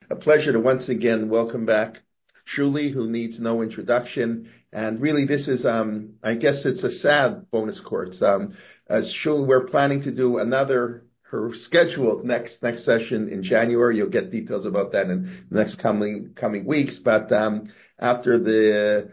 a pleasure to once again welcome back Shuli, who needs no introduction. And really, this is, I guess it's a sad bonus course. As Shuli, we're planning to do her scheduled next session in January. You'll get details about that in the next coming weeks. But after the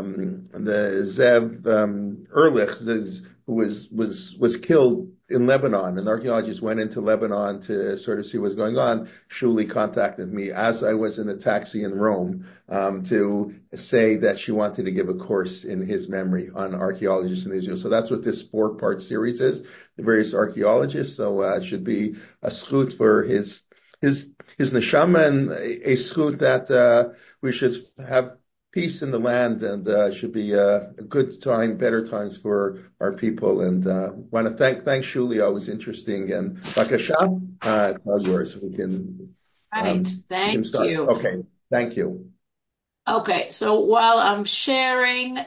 Zev Ehrlich, who was killed in Lebanon, and archaeologists went into Lebanon to sort of see what's going on. Shuli contacted me as I was in a taxi in Rome to say that she wanted to give a course in his memory on archaeologists in Israel. So that's what this 4-part series is, the various archaeologists. So it should be a schut for his neshama, and a schut that we should have peace in the land, and should be a good time, better times for our people. And want to thank Shuli, always interesting. And Bakasha, it's all yours. We can Thank start. you. Okay, thank you. Okay, so while I'm sharing,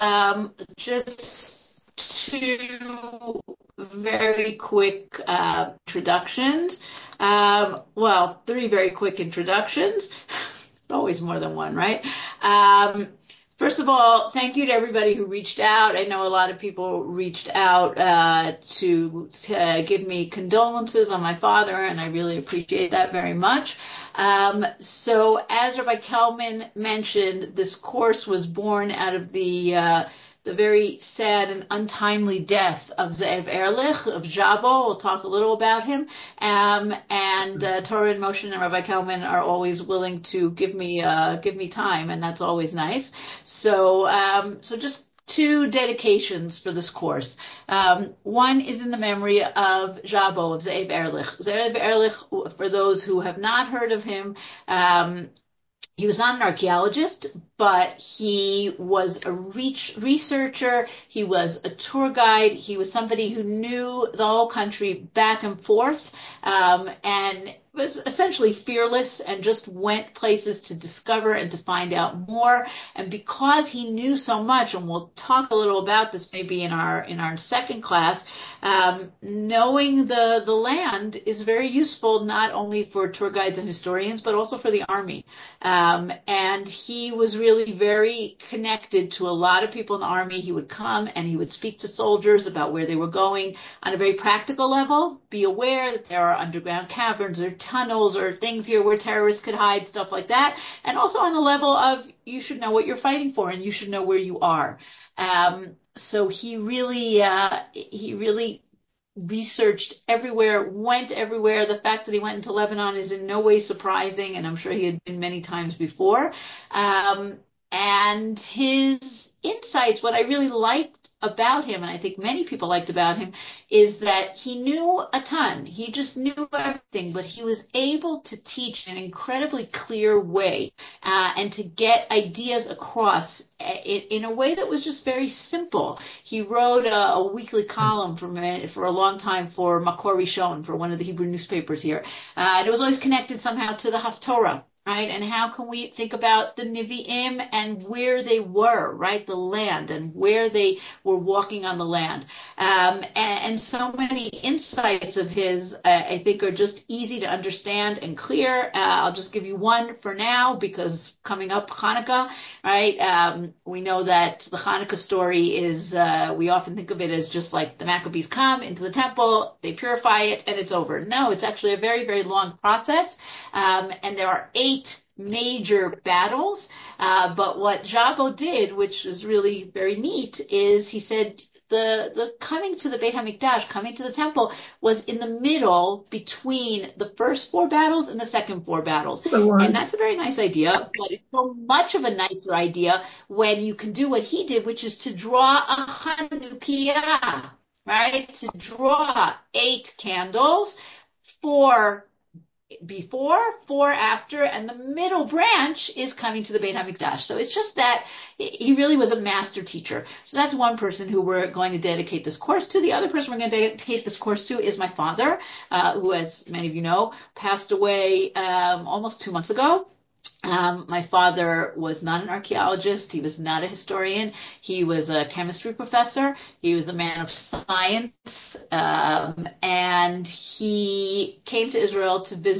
just 2 very quick introductions. 3 very quick introductions. Always more than one, right? First of all, thank you to everybody who reached out. I know a lot of people reached out to give me condolences on my father, and I really appreciate that very much. So as Rabbi Kelman mentioned, this course was born out of the very sad and untimely death of Zev Ehrlich, of Jabo. We'll talk a little about him. And Torah and Moshe and Rabbi Kelman are always willing to give me time, and that's always nice. So just 2 dedications for this course. One is in the memory of Jabo, of Zev Ehrlich. Zev Ehrlich, for those who have not heard of him, he was not an archaeologist, but he was a researcher. He was a tour guide. He was somebody who knew the whole country back and forth, and was essentially fearless and just went places to discover and to find out more. And because he knew so much, and we'll talk a little about this maybe in our second class, knowing the land is very useful not only for tour guides and historians, but also for the army. And he was really very connected to a lot of people in the army. He would come and he would speak to soldiers about where they were going on a very practical level. Be aware that there are underground caverns or tunnels or things here where terrorists could hide, stuff like that. And also on the level of you should know what you're fighting for and you should know where you are. So he really researched everywhere, went everywhere. The fact that he went into Lebanon is in no way surprising, and I'm sure he had been many times before. And his insights, what I really liked about him, and I think many people liked about him, is that he knew a ton. He just knew everything, but he was able to teach in an incredibly clear way, and to get ideas across in a way that was just very simple. He wrote a weekly column for a long time for Makor Rishon, for one of the Hebrew newspapers here. And it was always connected somehow to the Haftorah. Right? And how can we think about the Nevi'im and where they were, right? The land and where they were walking on the land. And so many insights of his, I think, are just easy to understand and clear. I'll just give you one for now because coming up Hanukkah, right? We know that the Hanukkah story is, we often think of it as just like the Maccabees come into the temple, they purify it, and it's over. No, it's actually a very, very long process. And there are 8 major battles. But what Jabo did, which is really very neat, is he said the coming to the Beit HaMikdash, coming to the temple, was in the middle between the first 4 battles and the second 4 battles. And that's a very nice idea, but it's so much of a nicer idea when you can do what he did, which is to draw a Chanukiah, right? To draw 8 candles, 4 before, 4 after, and the middle branch is coming to the Beit HaMikdash. So it's just that he really was a master teacher. So that's one person who we're going to dedicate this course to. The other person we're going to dedicate this course to is my father, who, as many of you know, passed away almost 2 months ago. My father was not an archaeologist. He was not a historian. He was a chemistry professor. He was a man of science. And he came to Israel to visit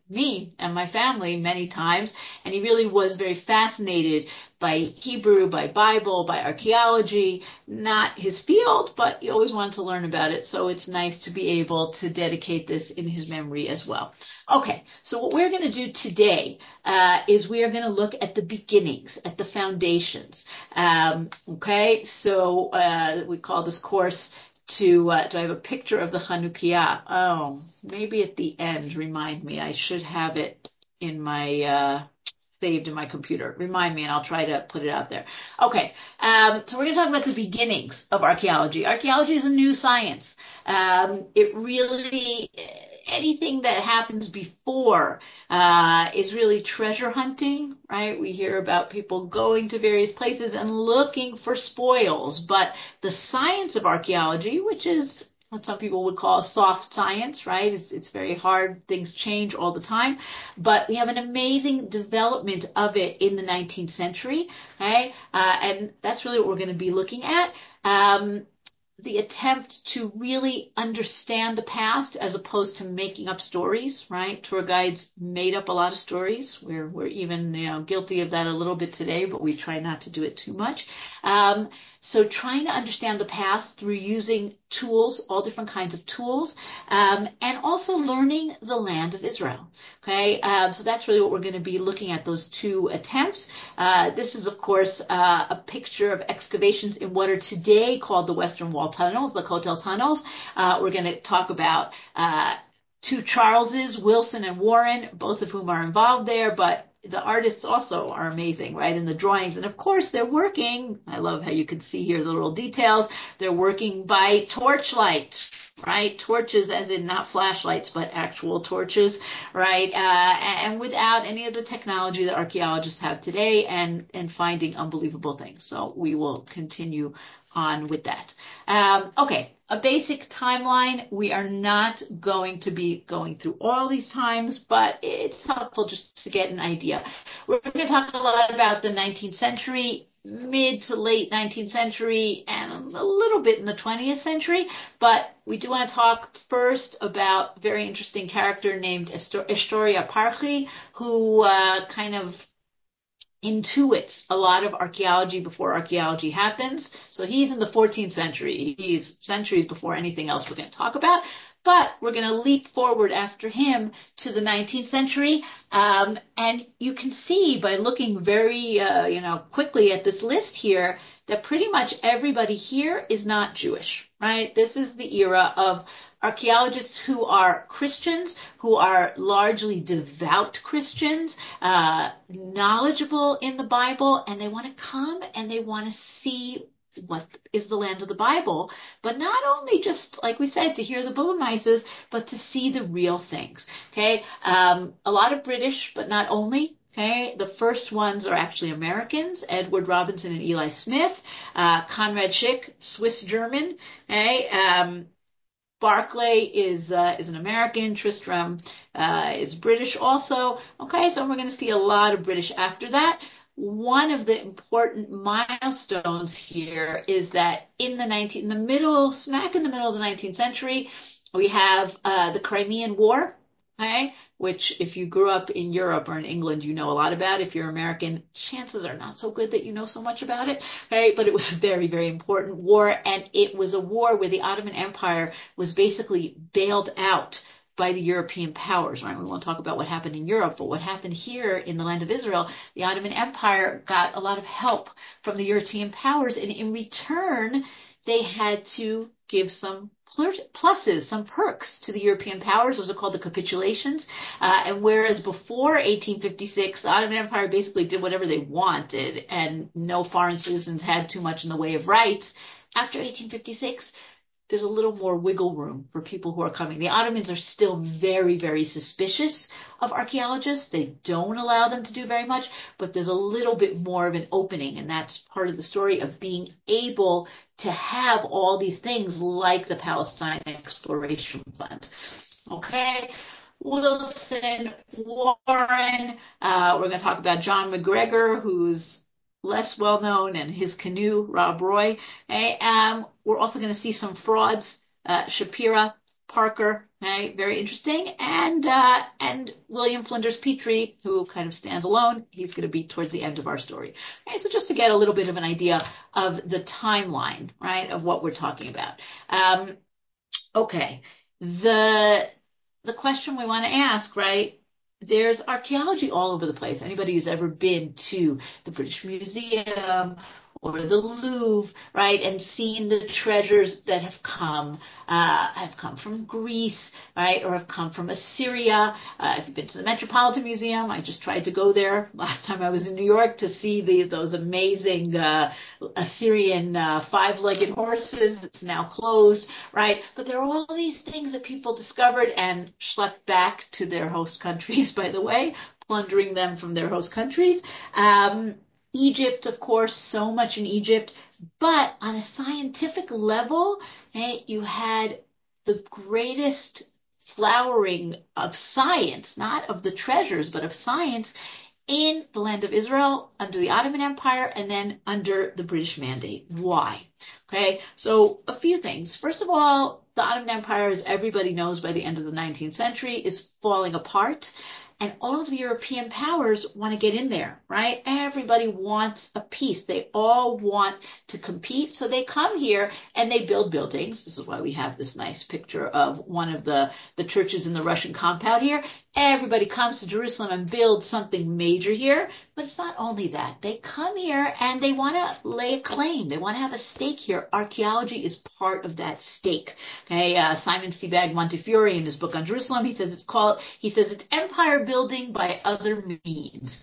me and my family many times, and he really was very fascinated by Hebrew, by Bible, by archaeology, not his field, but he always wanted to learn about it. So it's nice to be able to dedicate this in his memory as well. Okay, so what we're going to do today is we are going to look at the beginnings, at the foundations. Okay, so we call this course do I have a picture of the Chanukiah? Oh, maybe at the end, remind me. I should have it in my saved in my computer. Remind me, and I'll try to put it out there. Okay, so we're going to talk about the beginnings of archaeology. Archaeology is a new science. It really, anything that happens before is really treasure hunting, right? We hear about people going to various places and looking for spoils, but the science of archaeology, which is what some people would call soft science, right? It's very hard. Things change all the time. But we have an amazing development of it in the 19th century, okay? And that's really what we're going to be looking at. The attempt to really understand the past as opposed to making up stories, right? Tour guides made up a lot of stories. We're even, guilty of that a little bit today, but we try not to do it too much. So trying to understand the past through using tools, all different kinds of tools, and also learning the land of Israel. Okay, so that's really what we're going to be looking at, those two attempts. This is, of course, a picture of excavations in what are today called the Western Wall tunnels, the Kotel tunnels. We're going to talk about two Charleses, Wilson and Warren, both of whom are involved there, but the artists also are amazing, right? In the drawings. And of course, they're working. I love how you can see here the little details. They're working by torchlight, right? Torches as in not flashlights, but actual torches, right? And without any of the technology that archaeologists have today and finding unbelievable things. So we will continue on with that. Okay, a basic timeline. We are not going to be going through all these times, but it's helpful just to get an idea. We're going to talk a lot about the 19th century, mid to late 19th century, and a little bit in the 20th century, but we do want to talk first about a very interesting character named Estoria Parchi, who kind of intuits a lot of archaeology before archaeology happens. So he's in the 14th century. He's centuries before anything else we're going to talk about. But we're going to leap forward after him to the 19th century. And you can see by looking very, quickly at this list here that pretty much everybody here is not Jewish, right? This is the era of archaeologists who are Christians, who are largely devout Christians, knowledgeable in the Bible, and they want to come and they want to see what is the land of the Bible, but not only just, like we said, to hear the Bubamaises, but to see the real things, okay? A lot of British, but not only. Okay, the first ones are actually Americans, Edward Robinson and Eli Smith, Conrad Schick, Swiss German, okay, Barclay is an American. Tristram is British also. Okay, so we're going to see a lot of British after that. One of the important milestones here is that in the middle, smack in the middle of the 19th century, we have the Crimean War. Okay, which if you grew up in Europe or in England, you know a lot about. If you're American, chances are not so good that you know so much about it. Okay, but it was a very, very important war, and it was a war where the Ottoman Empire was basically bailed out by the European powers, right? We won't talk about what happened in Europe, but what happened here in the land of Israel, the Ottoman Empire got a lot of help from the European powers, and in return, they had to give some pluses, some perks to the European powers. Those are called the capitulations. And whereas before 1856, the Ottoman Empire basically did whatever they wanted and no foreign citizens had too much in the way of rights, after 1856, there's a little more wiggle room for people who are coming. The Ottomans are still very, very suspicious of archaeologists. They don't allow them to do very much, but there's a little bit more of an opening, and that's part of the story of being able to have all these things like the Palestine Exploration Fund. Okay. Wilson, Warren, we're going to talk about John McGregor, who's less well known, and his canoe, Rob Roy. Okay? We're also going to see some frauds, Shapira, Parker, okay, very interesting, and William Flinders Petrie, who kind of stands alone. He's going to be towards the end of our story. Okay, so just to get a little bit of an idea of the timeline, right, of what we're talking about. Okay, the question we want to ask, right? There's archaeology all over the place. Anybody who's ever been to the British Museum or the Louvre, right, and seen the treasures that have come from Greece, right, or have come from Assyria. If you've been to the Metropolitan Museum, I just tried to go there last time I was in New York to see those amazing Assyrian five-legged horses. It's now closed, right? But there are all these things that people discovered and schlepped back to their host countries, by the way, plundering them from their host countries. Egypt, of course, so much in Egypt. But on a scientific level, hey, you had the greatest flowering of science, not of the treasures, but of science in the land of Israel under the Ottoman Empire and then under the British Mandate. Why? Okay, so a few things. First of all, the Ottoman Empire, as everybody knows by the end of the 19th century, is falling apart. And all of the European powers want to get in there, right? Everybody wants a piece. They all want to compete. So they come here and they build buildings. This is why we have this nice picture of one of the churches in the Russian compound here. Everybody comes to Jerusalem and builds something major here. But it's not only that. They come here and they want to lay a claim. They want to have a stake here. Archaeology is part of that stake. Okay, Simon Sebag Montefiore in his book on Jerusalem, he says it's empire building by other means.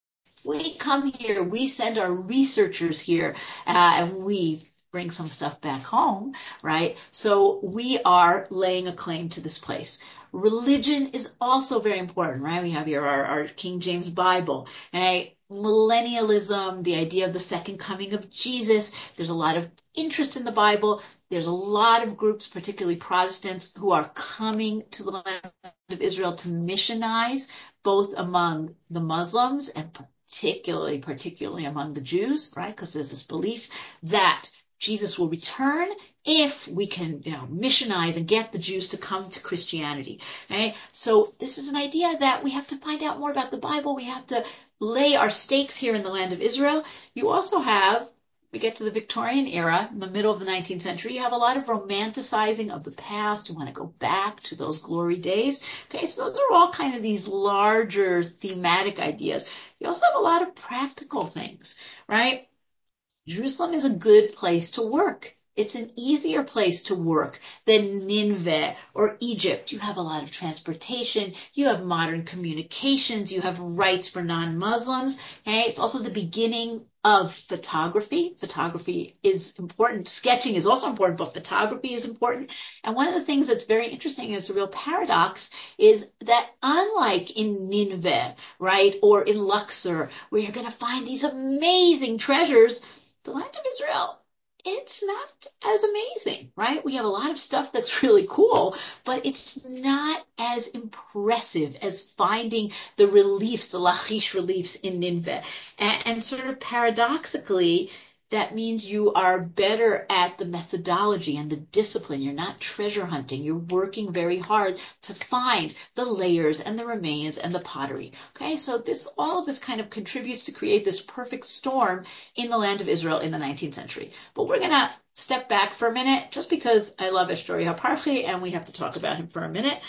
We come here, we send our researchers here, and we bring some stuff back home, right? So we are laying a claim to this place. Religion is also very important, right? We have here our King James Bible, right? Millennialism, the idea of the second coming of Jesus. There's a lot of interest in the Bible. There's a lot of groups, particularly Protestants, who are coming to the land of Israel to missionize, both among the Muslims and particularly among the Jews, right? Because there's this belief that Jesus will return if we can, missionize and get the Jews to come to Christianity. Okay? So this is an idea that we have to find out more about the Bible. We have to lay our stakes here in the land of Israel. You also have, we get to the Victorian era, in the middle of the 19th century, you have a lot of romanticizing of the past. You want to go back to those glory days. Okay, so those are all kind of these larger thematic ideas. You also have a lot of practical things, right? Jerusalem is a good place to work. It's an easier place to work than Nineveh or Egypt. You have a lot of transportation. You have modern communications. You have rights for non-Muslims. Okay? It's also the beginning of photography. Photography is important. Sketching is also important, but photography is important. And one of the things that's very interesting, and it's a real paradox, is that unlike in Nineveh, right, or in Luxor, where you're going to find these amazing treasures, the land of Israel, it's not as amazing, right? We have a lot of stuff that's really cool, but it's not as impressive as finding the reliefs, the Lachish reliefs in Nineveh. And sort of paradoxically, that means you are better at the methodology and the discipline. You're not treasure hunting. You're working very hard to find the layers and the remains and the pottery. Okay, so all of this kind of contributes to create this perfect storm in the land of Israel in the 19th century. But we're going to step back for a minute just because I love Eshtori HaParchi and we have to talk about him for a minute.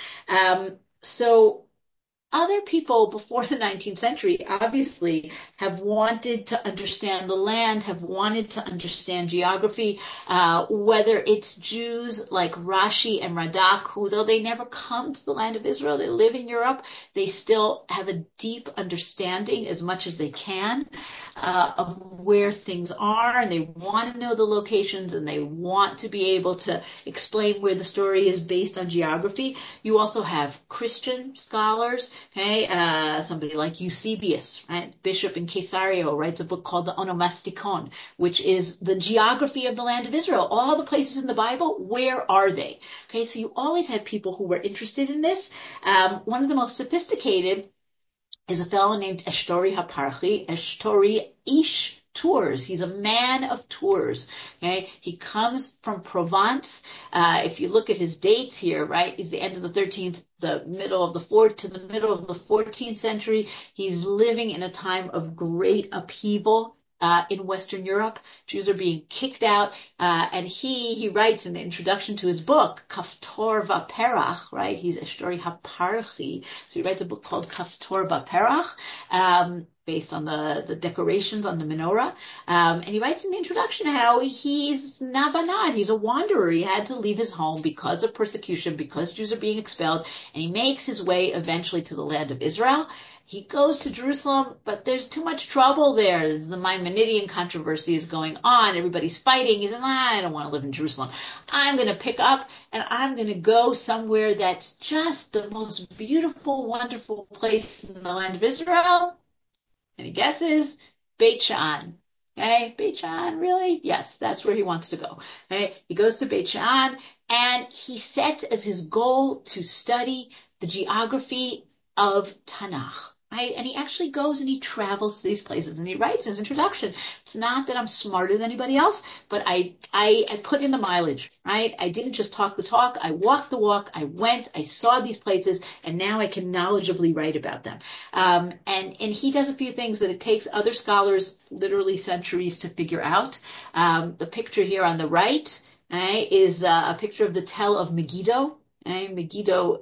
So other people before the 19th century obviously have wanted to understand the land, have wanted to understand geography, whether it's Jews like Rashi and Radak, who, though they never come to the land of Israel, they live in Europe, they still have a deep understanding as much as they can of where things are, and they want to know the locations, and they want to be able to explain where the story is based on geography. You also have Christian scholars. Okay, somebody like Eusebius, right? Bishop in Caesarea, writes a book called the Onomasticon, which is the geography of the land of Israel. All the places in the Bible, where are they? Okay, so you always had people who were interested in this. One of the most sophisticated is a fellow named Eshtori HaParchi. Eshtori Ish Tours. He's a man of tours. Okay, he comes from Provence. If you look at his dates here, right, he's the end of the 13th, the middle of the 4th to the middle of the 14th century. He's living in a time of great upheaval. In Western Europe, Jews are being kicked out, and he writes in the introduction to his book, Kaftor Vaperach, right? He's Eshtori Haparchi, so he writes a book called Kaftor Vaperach, based on the decorations on the menorah, and he writes in the introduction how he's Navanad, he's a wanderer. He had to leave his home because of persecution, because Jews are being expelled, and he makes his way eventually to the land of Israel. He goes to Jerusalem, but there's too much trouble there. The Maimonidean controversy is going on. Everybody's fighting. He said, I don't want to live in Jerusalem. I'm going to pick up and I'm going to go somewhere that's just the most beautiful, wonderful place in the land of Israel. Any guesses? Beit She'an. Okay, Beit She'an, really? Yes, that's where he wants to go. Okay, he goes to Beit She'an and he sets as his goal to study the geography of Tanakh. Right? And he actually goes and he travels to these places and he writes in his introduction. It's not that I'm smarter than anybody else, but I put in the mileage, right? I didn't just talk the talk. I walked the walk. I went, I saw these places, and now I can knowledgeably write about them. And he does a few things that it takes other scholars literally centuries to figure out. The picture here on the right, is a picture of the Tell of Megiddo. Megiddo,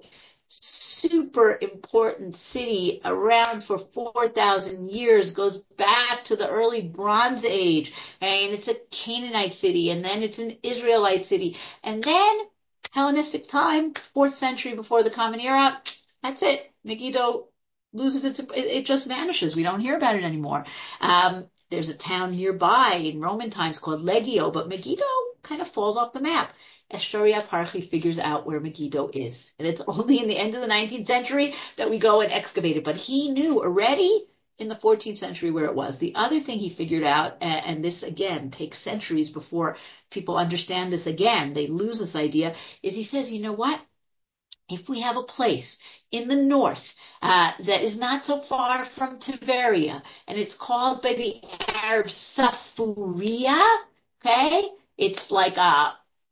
super important city, around for 4,000 years, goes back to the early Bronze Age, and it's a Canaanite city, and then it's an Israelite city, and then Hellenistic time, 4th century before the Common Era, that's it. Megiddo loses it just vanishes. We don't hear about it anymore. There's a town nearby in Roman times called Legio, but Megiddo kind of falls off the map. Eshtori Haparchi figures out where Megiddo is. And it's only in the end of the 19th century that we go and excavate it. But he knew already in the 14th century where it was. The other thing he figured out, and this again takes centuries before people understand this again, they lose this idea, is he says, you know what? If we have a place in the north that is not so far from Tiberia, and it's called by the Arabs Safuria, okay? It's like a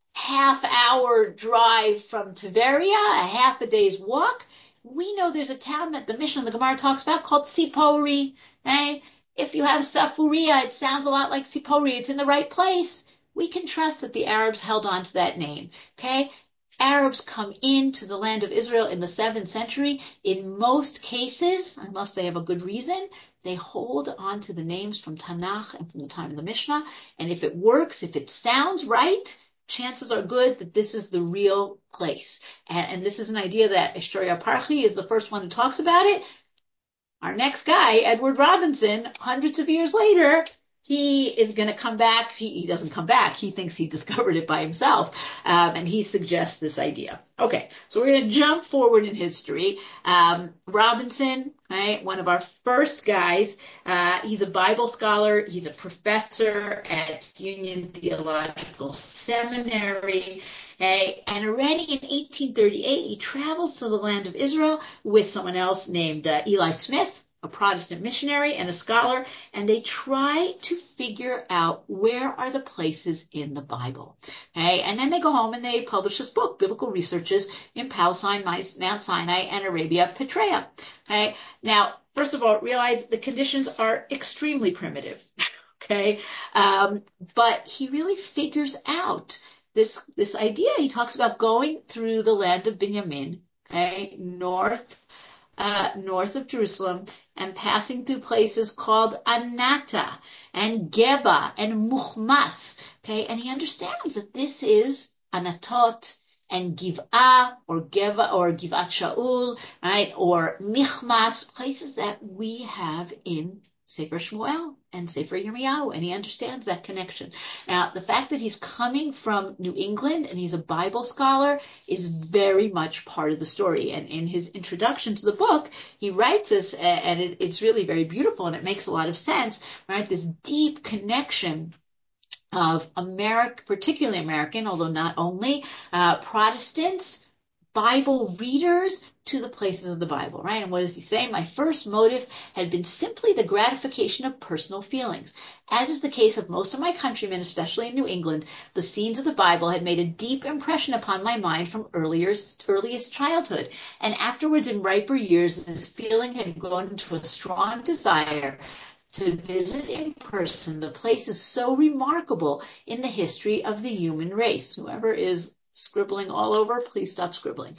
half-hour drive from Tiberia, a half a day's walk. We know there's a town that the Mishnah and the Gemara talks about called Sipori. Okay? If you have Safuria, it sounds a lot like Sipori. It's in the right place. We can trust that the Arabs held on to that name. Okay? Arabs come into the land of Israel in the 7th century. In most cases, unless they have a good reason, they hold on to the names from Tanakh and from the time of the Mishnah. And if it works, if it sounds right, chances are good that this is the real place. And this is an idea that Eshtori Haparchi is the first one who talks about it. Our next guy, Edward Robinson, hundreds of years later, he is going to come back. He doesn't come back. He thinks he discovered it by himself. And he suggests this idea. Okay, so we're going to jump forward in history. Robinson, right, one of our first guys, he's a Bible scholar. He's a professor at Union Theological Seminary. Okay, and already in 1838, he travels to the land of Israel with someone else named Eli Smith, a Protestant missionary and a scholar, and they try to figure out where are the places in the Bible. Okay, and then they go home and they publish this book, Biblical Researches in Palestine, Mount Sinai, and Arabia Petraea. Okay, now, first of all, realize the conditions are extremely primitive. Okay, but he really figures out this idea. He talks about going through the land of Binyamin, okay, north of Jerusalem, and passing through places called Anata and Geba and Muchmas. Okay, and he understands that this is Anatot and Giv'ah or Geva or Givat Shaul, right, or Michmas, places that we have in Sefer Shmuel and Sefer Yirmiyahu, and he understands that connection. Now, the fact that he's coming from New England and he's a Bible scholar is very much part of the story. And in his introduction to the book, he writes this, and it's really very beautiful, and it makes a lot of sense, right? This deep connection of America, particularly American, although not only, Protestants, Bible readers to the places of the Bible, right? And what does he say? My first motive had been simply the gratification of personal feelings. As is the case of most of my countrymen, especially in New England, the scenes of the Bible had made a deep impression upon my mind from earliest childhood. And afterwards, in riper years, this feeling had grown into a strong desire to visit in person the places so remarkable in the history of the human race. Whoever is scribbling all over, please stop scribbling.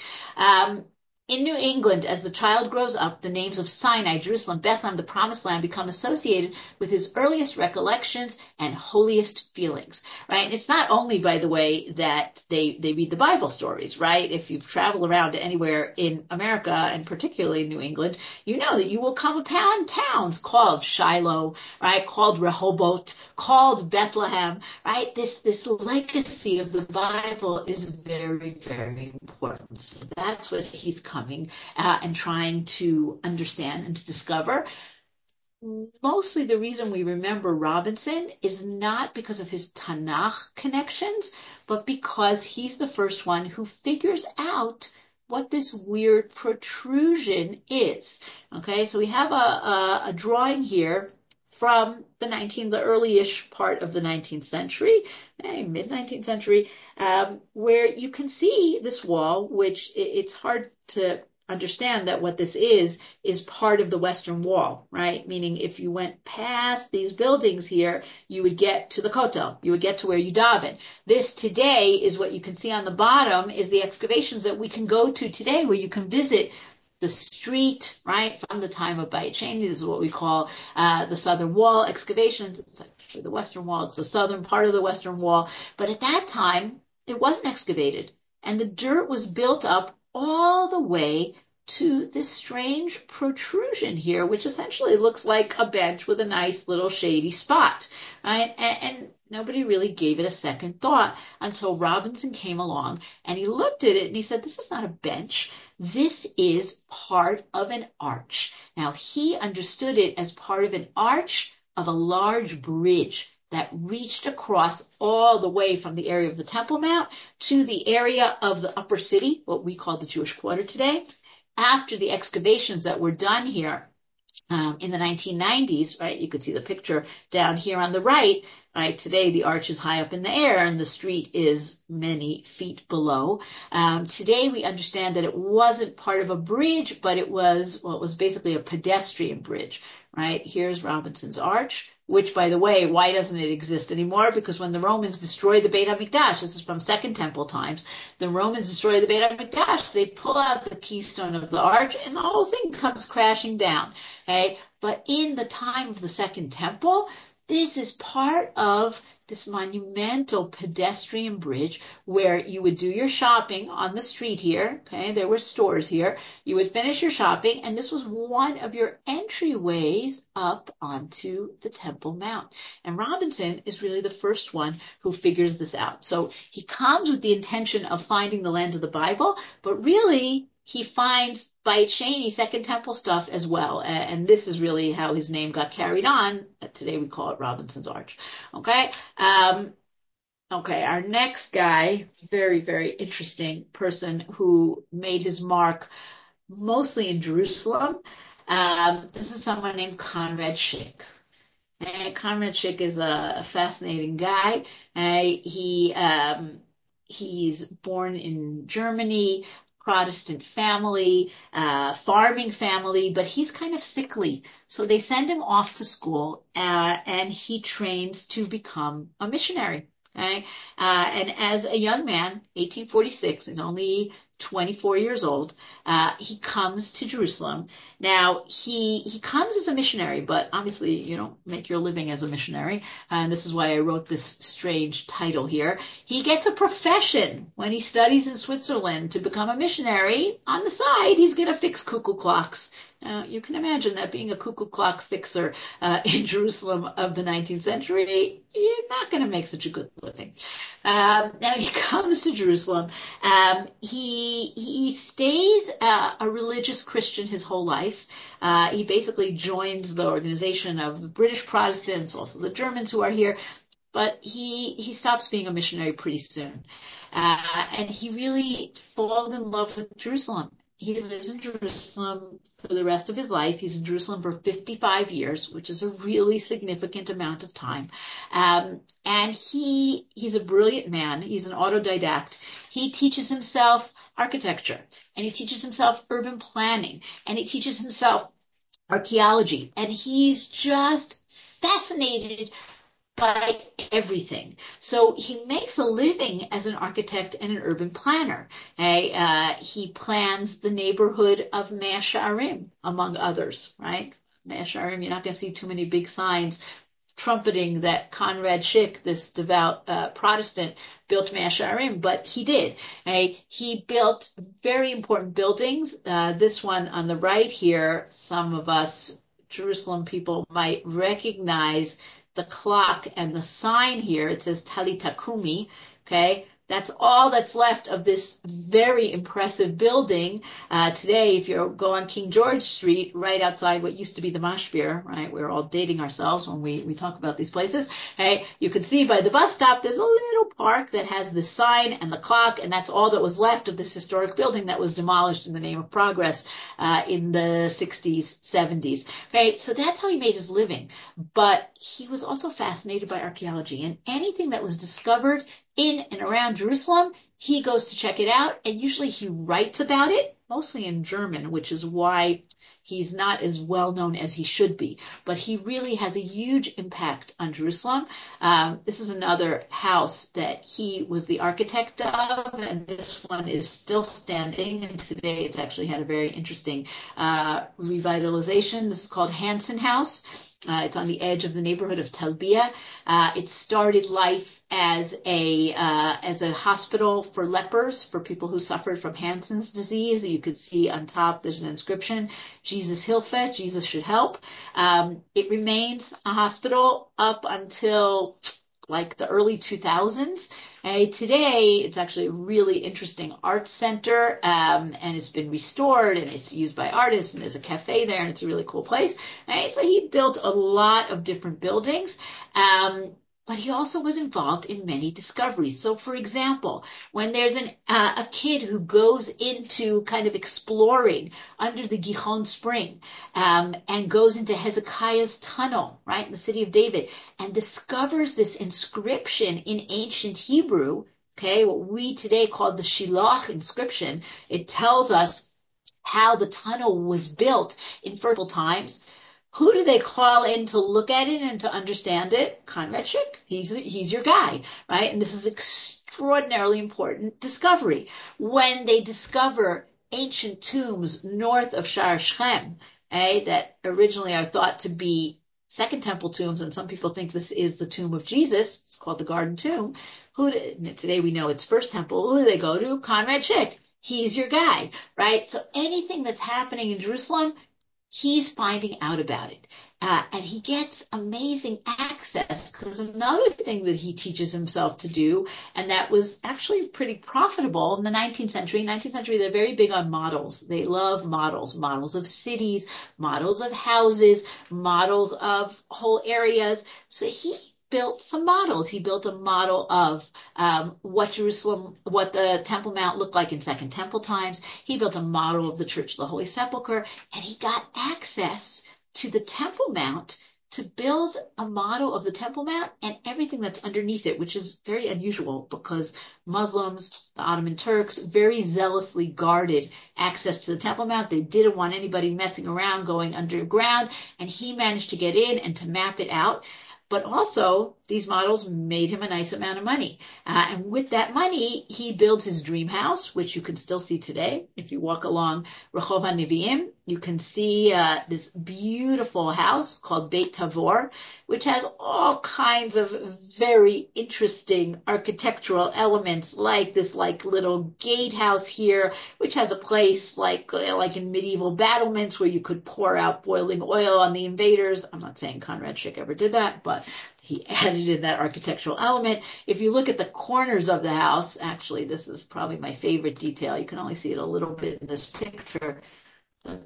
In New England, as the child grows up, the names of Sinai, Jerusalem, Bethlehem, the Promised Land become associated with his earliest recollections and holiest feelings, right? And it's not only, by the way, that they read the Bible stories, right? If you've traveled around to anywhere in America, and particularly in New England, you know that you will come upon towns called Shiloh, right? Called Rehoboth, called Bethlehem, right? This legacy of the Bible is very, very important. So that's what he's coming and trying to understand and to discover. Mostly the reason we remember Robinson is not because of his Tanakh connections, but because he's the first one who figures out what this weird protrusion is. Okay, so we have a drawing here from the early-ish part of the 19th century, mid-19th century, where you can see this wall, which it's hard to understand that what this is part of the Western Wall, right? Meaning if you went past these buildings here, you would get to the Kotel. You would get to where you daven. This today is what you can see on the bottom is the excavations that we can go to today where you can visit the street, right, from the time of Bayit Sheni. This is what we call the Southern Wall excavations. It's actually the Western Wall. It's the southern part of the Western Wall. But at that time, it wasn't excavated. And the dirt was built up all the way to this strange protrusion here, which essentially looks like a bench with a nice little shady spot, right? And nobody really gave it a second thought until Robinson came along and he looked at it and he said, this is not a bench. This is part of an arch. Now, he understood it as part of an arch of a large bridge that reached across all the way from the area of the Temple Mount to the area of the upper city, what we call the Jewish quarter today. After the excavations that were done here in the 1990s, right, you could see the picture down here on the right, right, today the arch is high up in the air and the street is many feet below. Today we understand that it wasn't part of a bridge, but it was basically a pedestrian bridge, right? Here's Robinson's Arch, which, by the way, why doesn't it exist anymore? Because when the Romans destroyed the Beit HaMikdash, this is from Second Temple times, the Romans destroy the Beit HaMikdash, they pull out the keystone of the arch, and the whole thing comes crashing down. Okay? But in the time of the Second Temple, this is part of this monumental pedestrian bridge where you would do your shopping on the street here. Okay, there were stores here. You would finish your shopping, and this was one of your entryways up onto the Temple Mount. And Robinson is really the first one who figures this out. So he comes with the intention of finding the land of the Bible, but really he finds Bayit Sheni, Second Temple stuff as well. And this is really how his name got carried on. Today we call it Robinson's Arch. Okay. Okay. Our next guy, very, very interesting person who made his mark mostly in Jerusalem. This is someone named Conrad Schick. And Conrad Schick is a fascinating guy. He's born in Germany, Protestant family, farming family, but he's kind of sickly. So they send him off to school, and he trains to become a missionary. Okay. And as a young man, 1846, and only 24 years old, he comes to Jerusalem. Now, he comes as a missionary, but obviously you don't make your living as a missionary. And this is why I wrote this strange title here. He gets a profession when he studies in Switzerland to become a missionary. On the side, he's going to fix cuckoo clocks. You can imagine that being a cuckoo clock fixer in Jerusalem of the 19th century, you're not going to make such a good living. Now he comes to Jerusalem. He stays a religious Christian his whole life. He basically joins the organization of the British Protestants, also the Germans who are here. but he stops being a missionary pretty soon. And he really falls in love with Jerusalem. He lives in Jerusalem for the rest of his life. He's in Jerusalem for 55 years, which is a really significant amount of time. And he's a brilliant man. He's an autodidact. He teaches himself architecture, and he teaches himself urban planning, and he teaches himself archaeology, and he's just fascinated by everything. So he makes a living as an architect and an urban planner. Okay? He plans the neighborhood of Mea Shearim, among others, right? Mea Shearim, you're not going to see too many big signs trumpeting that Conrad Schick, this devout Protestant, built Mea Shearim, but he did. Okay? He built very important buildings. This one on the right here, some of us Jerusalem people might recognize the clock and the sign here. It says Talita Kumi. Okay. That's all that's left of this very impressive building. Today, if you go on King George Street, right outside what used to be the Mashpir, right? We're all dating ourselves when we talk about these places. Okay, you can see by the bus stop, there's a little park that has the sign and the clock, and that's all that was left of this historic building that was demolished in the name of progress in the 60s, 70s. Okay, so that's how he made his living. But he was also fascinated by archaeology, and anything that was discovered in and around Jerusalem, he goes to check it out, and usually he writes about it, mostly in German, which is why he's not as well known as he should be. But he really has a huge impact on Jerusalem. This is another house that he was the architect of, and this one is still standing, and today it's actually had a very interesting revitalization. This is called Hansen House. It's on the edge of the neighborhood of Talbia. It started life as a hospital for lepers, for people who suffered from Hansen's disease. You could see on top there's an inscription, Jesus Hilfe, Jesus should help. It remains a hospital up until like the early 2000s. Today, it's actually a really interesting art center, and it's been restored, and it's used by artists, and there's a cafe there, and it's a really cool place. So he built a lot of different buildings. But he also was involved in many discoveries. So, for example, when there's a kid who goes into kind of exploring under the Gihon Spring, and goes into Hezekiah's tunnel, right, in the city of David, and discovers this inscription in ancient Hebrew, okay, what we today call the Shiloh inscription, it tells us how the tunnel was built in fertile times. Who do they call in to look at it and to understand it? Conrad Schick. He's your guy, right? And this is extraordinarily important discovery. When they discover ancient tombs north of Sha'ar Shechem, that originally are thought to be Second Temple tombs, and some people think this is the tomb of Jesus. It's called the Garden Tomb. Today we know it's First Temple. Who do they go to? Conrad Schick. He's your guy, right? So anything that's happening in Jerusalem, he's finding out about it. And he gets amazing access, because another thing that he teaches himself to do, and that was actually pretty profitable in the 19th century. 19th century, they're very big on models. They love models of cities, models of houses, models of whole areas. So he built some models. He built a model of what the Temple Mount looked like in Second Temple times. He built a model of the Church of the Holy Sepulchre, and he got access to the Temple Mount to build a model of the Temple Mount and everything that's underneath it, which is very unusual because Muslims, the Ottoman Turks, very zealously guarded access to the Temple Mount. They didn't want anybody messing around going underground, and he managed to get in and to map it out. But also, these models made him a nice amount of money. And with that money, he builds his dream house, which you can still see today. If you walk along Rehov HaNevi'im, you can see this beautiful house called Beit Tavor, which has all kinds of very interesting architectural elements, like this little gatehouse here, which has a place like in medieval battlements where you could pour out boiling oil on the invaders. I'm not saying Conrad Schick ever did that, but he added in that architectural element. If you look at the corners of the house, actually, this is probably my favorite detail. You can only see it a little bit in this picture. The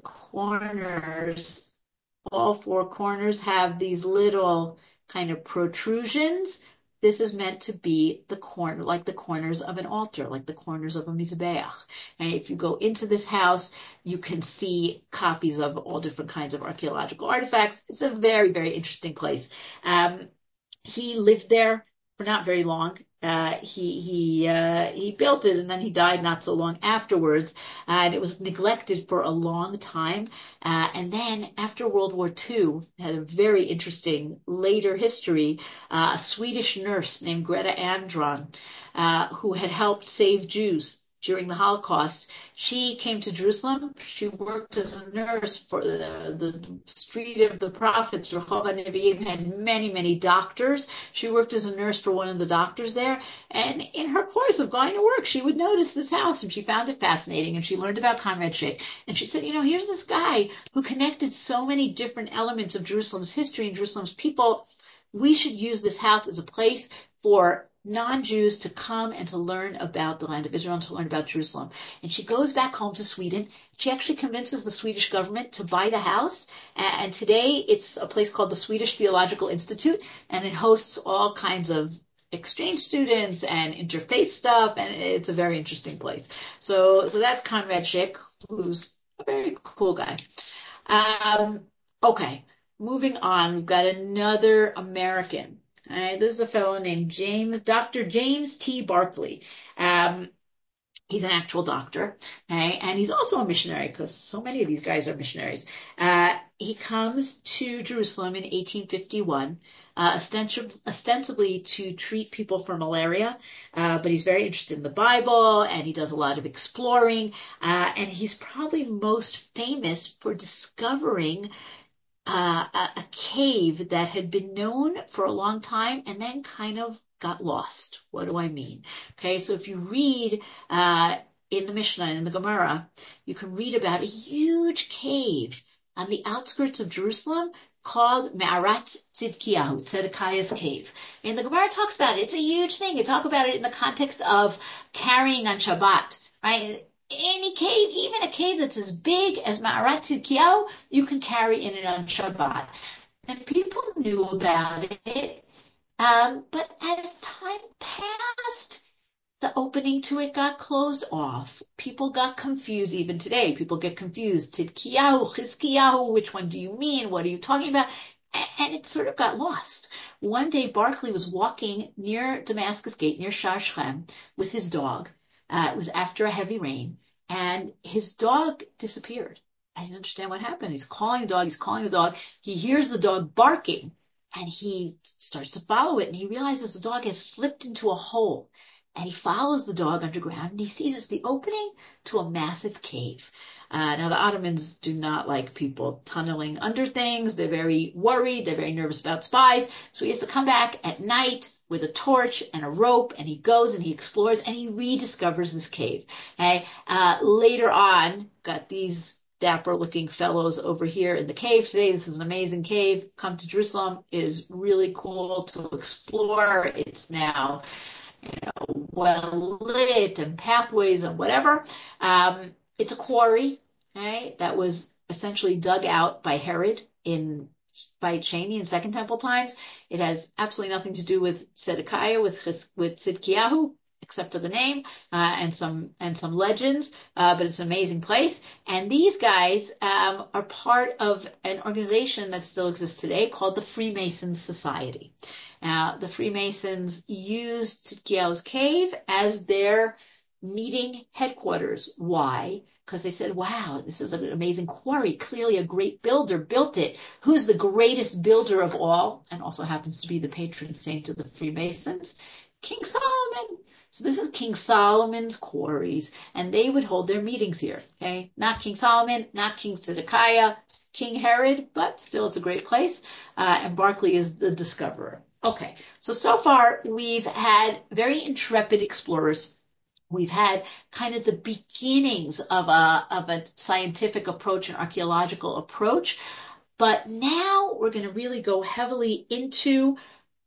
corners, all four corners have these little kind of protrusions this is meant to be the corner, like the corners of an altar, like the corners of a mizbeach. And if you go into this house, you can see copies of all different kinds of archaeological artifacts. It's a very, very interesting place. He lived there for not very long. He built it and then he died not so long afterwards, and it was neglected for a long time. And then after World War II, had a very interesting later history. A Swedish nurse named Greta Andron, who had helped save Jews during the Holocaust. She came to Jerusalem. She worked as a nurse for the Street of the Prophets. Rehov HaNevi'im had many, many doctors. She worked as a nurse for one of the doctors there. And in her course of going to work, she would notice this house and she found it fascinating, and she learned about Conrad Schick. And she said, here's this guy who connected so many different elements of Jerusalem's history and Jerusalem's people. We should use this house as a place for non-Jews to come and to learn about the land of Israel and to learn about Jerusalem. And she goes back home to Sweden. She actually convinces the Swedish government to buy the house. And today it's a place called the Swedish Theological Institute, and it hosts all kinds of exchange students and interfaith stuff. And it's a very interesting place. So that's Conrad Schick, who's a very cool guy. Okay, moving on. We've got another American. All right, this is a fellow named Dr. James T. Barkley. He's an actual doctor, okay? And he's also a missionary, because so many of these guys are missionaries. He comes to Jerusalem in 1851, ostensibly to treat people for malaria, but he's very interested in the Bible, and he does a lot of exploring, and he's probably most famous for discovering a cave that had been known for a long time and then kind of got lost. What do I mean? Okay, so if you read in the Mishnah and in the Gemara, you can read about a huge cave on the outskirts of Jerusalem called Me'arat Tzidkiyahu, Tzedekah's cave. And the Gemara talks about it. It's a huge thing. They talk about it in the context of carrying on Shabbat, right? Any cave, even a cave that's as big as Ma'arat Tzidkiyahu, you can carry in it on Shabbat. And people knew about it, but as time passed, the opening to it got closed off. People got confused. Even today, people get confused. Tzidkiyahu, Chizkiyahu, which one do you mean? What are you talking about? And it sort of got lost. One day, Barkley was walking near Damascus Gate, near Shar Shechem, with his dog. It was after a heavy rain, and his dog disappeared. I didn't understand what happened. He's calling the dog. He hears the dog barking, and he starts to follow it, and he realizes the dog has slipped into a hole. And he follows the dog underground, and he sees it's the opening to a massive cave. Now, the Ottomans do not like people tunneling under things. They're very worried. They're very nervous about spies. So he has to come back at night with a torch and a rope, and he goes and he explores, and he rediscovers this cave. Okay? Later on, got these dapper-looking fellows over here in the cave today. This is an amazing cave. Come to Jerusalem. It is really cool to explore. It's now well lit and pathways and whatever. It's a quarry, okay, that was essentially dug out by Herod by Cheney in Second Temple times. It has absolutely nothing to do with Zedekiah, with Tzidkiyahu, except for the name and some legends. But it's an amazing place. And these guys are part of an organization that still exists today called the Freemasons Society. Now, the Freemasons used Tzidkiyahu's cave as their meeting headquarters. Why? Because they said, wow, this is an amazing quarry. Clearly a great builder built it. Who's the greatest builder of all? And also happens to be the patron saint of the Freemasons? King Solomon. So this is King Solomon's quarries, and they would hold their meetings here. Okay, not King Solomon, not King Zedekiah, King Herod, but still it's a great place. And Barkley is the discoverer. Okay, so far we've had very intrepid explorers. We've had kind of the beginnings of a scientific approach, an archaeological approach, but now we're going to really go heavily into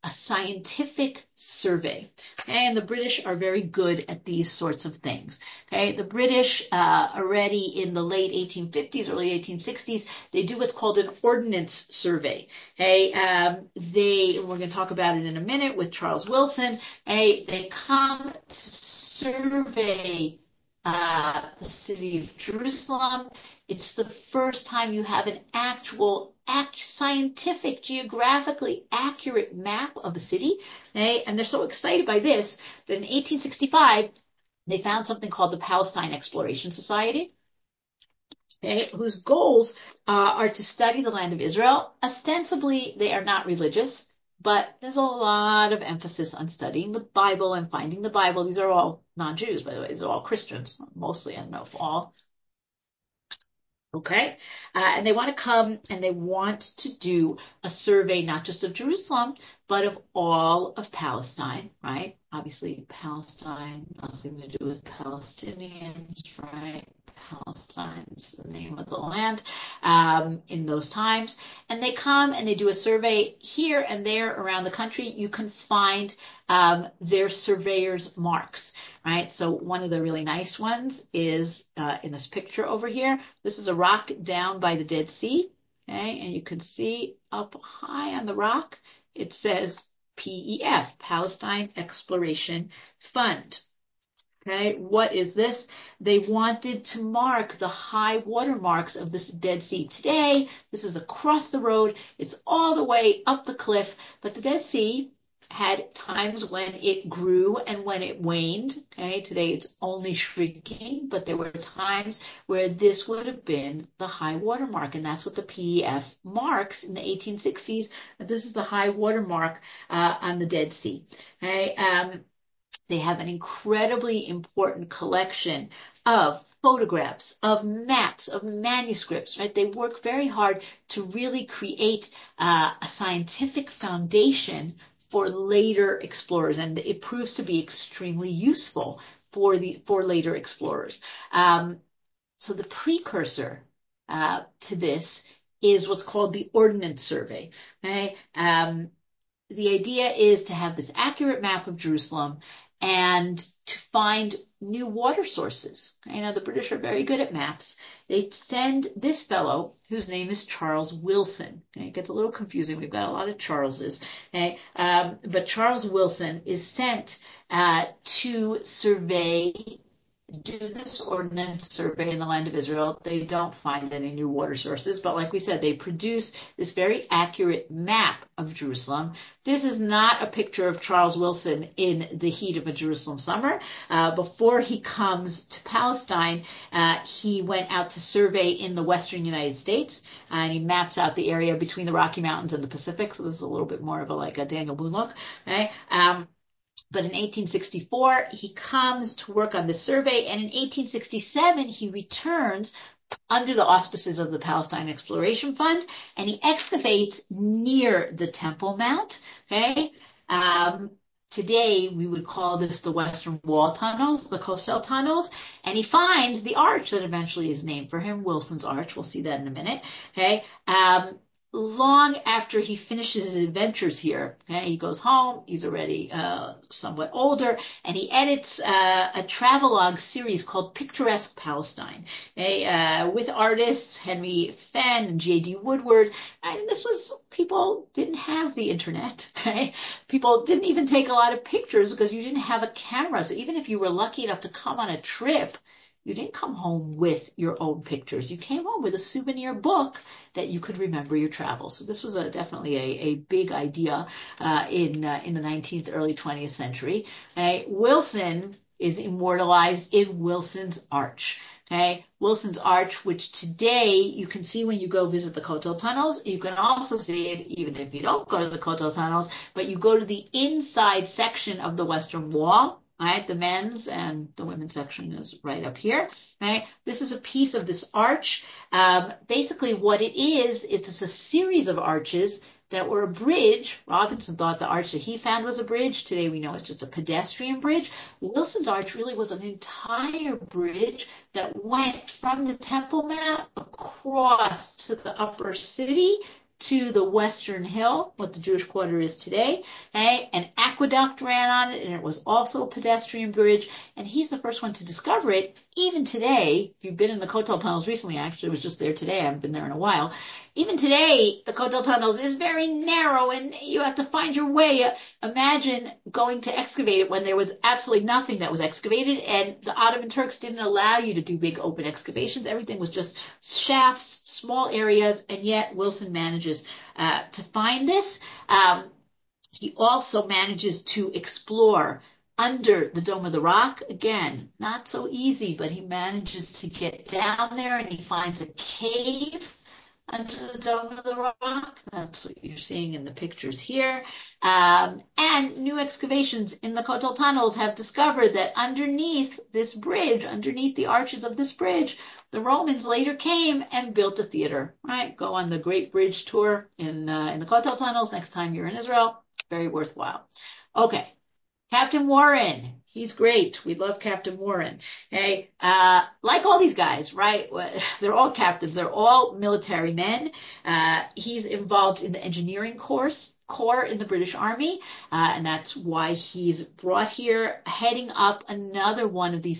a scientific survey. Okay? And the British are very good at these sorts of things. Okay? The British, already in the late 1850s, early 1860s, they do what's called an ordnance survey. Okay? We're going to talk about it in a minute with Charles Wilson. Okay? They come to survey the city of Jerusalem. It's the first time you have an actual scientific, geographically accurate map of the city. Okay? And they're so excited by this that in 1865, they found something called the Palestine Exploration Society, okay, whose goals are to study the land of Israel. Ostensibly, they are not religious, but there's a lot of emphasis on studying the Bible and finding the Bible. These are all non-Jews, by the way. These are all Christians, mostly. I don't know if all. Okay. And they want to come and they want to do a survey, not just of Jerusalem, but of all of Palestine, right? Obviously, Palestine, nothing to do with Palestinians, right? Palestine's the name of the land in those times. And they come and they do a survey here and there around the country. You can find their surveyor's marks, right? So one of the really nice ones is in this picture over here. This is a rock down by the Dead Sea, okay? And you can see up high on the rock, it says PEF, Palestine Exploration Fund. Okay, what is this? They wanted to mark the high water marks of this Dead Sea. Today, this is across the road. It's all the way up the cliff, but the Dead Sea had times when it grew and when it waned. Okay, today it's only shrinking, but there were times where this would have been the high water mark, and that's what the PEF marks in the 1860s. This is the high water mark on the Dead Sea. Okay, they have an incredibly important collection of photographs, of maps, of manuscripts, right? They work very hard to really create a scientific foundation for later explorers, and it proves to be extremely useful for later explorers. So the precursor to this is what's called the Ordnance Survey. Okay? The idea is to have this accurate map of Jerusalem and to find new water sources. You know, the British are very good at maps. They send this fellow, whose name is Charles Wilson. Okay, it gets a little confusing. We've got a lot of Charleses. Okay, but Charles Wilson is sent to do this ordnance survey in the land of Israel. They don't find any new water sources, but like we said, they produce this very accurate map of Jerusalem. This is not a picture of Charles Wilson in the heat of a Jerusalem summer. Before he comes to Palestine, he went out to survey in the western United States, and he maps out the area between the Rocky Mountains and the Pacific. So this is a little bit more of like a Daniel Boone look. Okay? But in 1864, he comes to work on this survey, and in 1867, he returns under the auspices of the Palestine Exploration Fund, and he excavates near the Temple Mount. Okay, today we would call this the Western Wall tunnels, the Kotel tunnels, and he finds the arch that eventually is named for him, Wilson's Arch. We'll see that in a minute. Okay. Long after he finishes his adventures here, okay, he goes home, he's already somewhat older, and he edits a travelogue series called Picturesque Palestine, okay, with artists Henry Fenn and J.D. Woodward. And people didn't have the internet, okay? People didn't even take a lot of pictures because you didn't have a camera. So even if you were lucky enough to come on a trip, you didn't come home with your own pictures. You came home with a souvenir book that you could remember your travels. So this was definitely a big idea in the 19th, early 20th century. Okay? Wilson is immortalized in Wilson's Arch. Okay, Wilson's Arch, which today you can see when you go visit the Kotel tunnels. You can also see it even if you don't go to the Kotel tunnels, but you go to the inside section of the Western Wall. Right, the men's and the women's section is right up here. Right, this is a piece of this arch. Basically, what it is, it's a series of arches that were a bridge. Robinson thought the arch that he found was a bridge. Today we know it's just a pedestrian bridge. Wilson's Arch really was an entire bridge that went from the Temple Mount across to the upper city to the Western Hill, what the Jewish Quarter is today. Okay? An aqueduct ran on it, and it was also a pedestrian bridge. And he's the first one to discover it. Even today, if you've been in the Kotel tunnels recently, I actually was just there today. I haven't been there in a while. Even today, the Kotel tunnels is very narrow, and you have to find your way. Imagine going to excavate it when there was absolutely nothing that was excavated, and the Ottoman Turks didn't allow you to do big open excavations. Everything was just shafts, small areas, and yet Wilson manages to find this. He also manages to explore under the Dome of the Rock. Again, not so easy, but he manages to get down there, and he finds a cave under the Dome of the Rock. That's what you're seeing in the pictures here. And new excavations in the Kotel tunnels have discovered that underneath this bridge, underneath the arches of this bridge, the Romans later came and built a theater. Right? Go on the Great Bridge tour in the Kotel tunnels next time you're in Israel. Very worthwhile. Okay. Captain Warren, he's great. We love Captain Warren. Okay, like all these guys, right? They're all captains. They're all military men. He's involved in the engineering corps in the British Army, and that's why he's brought here, heading up another one of these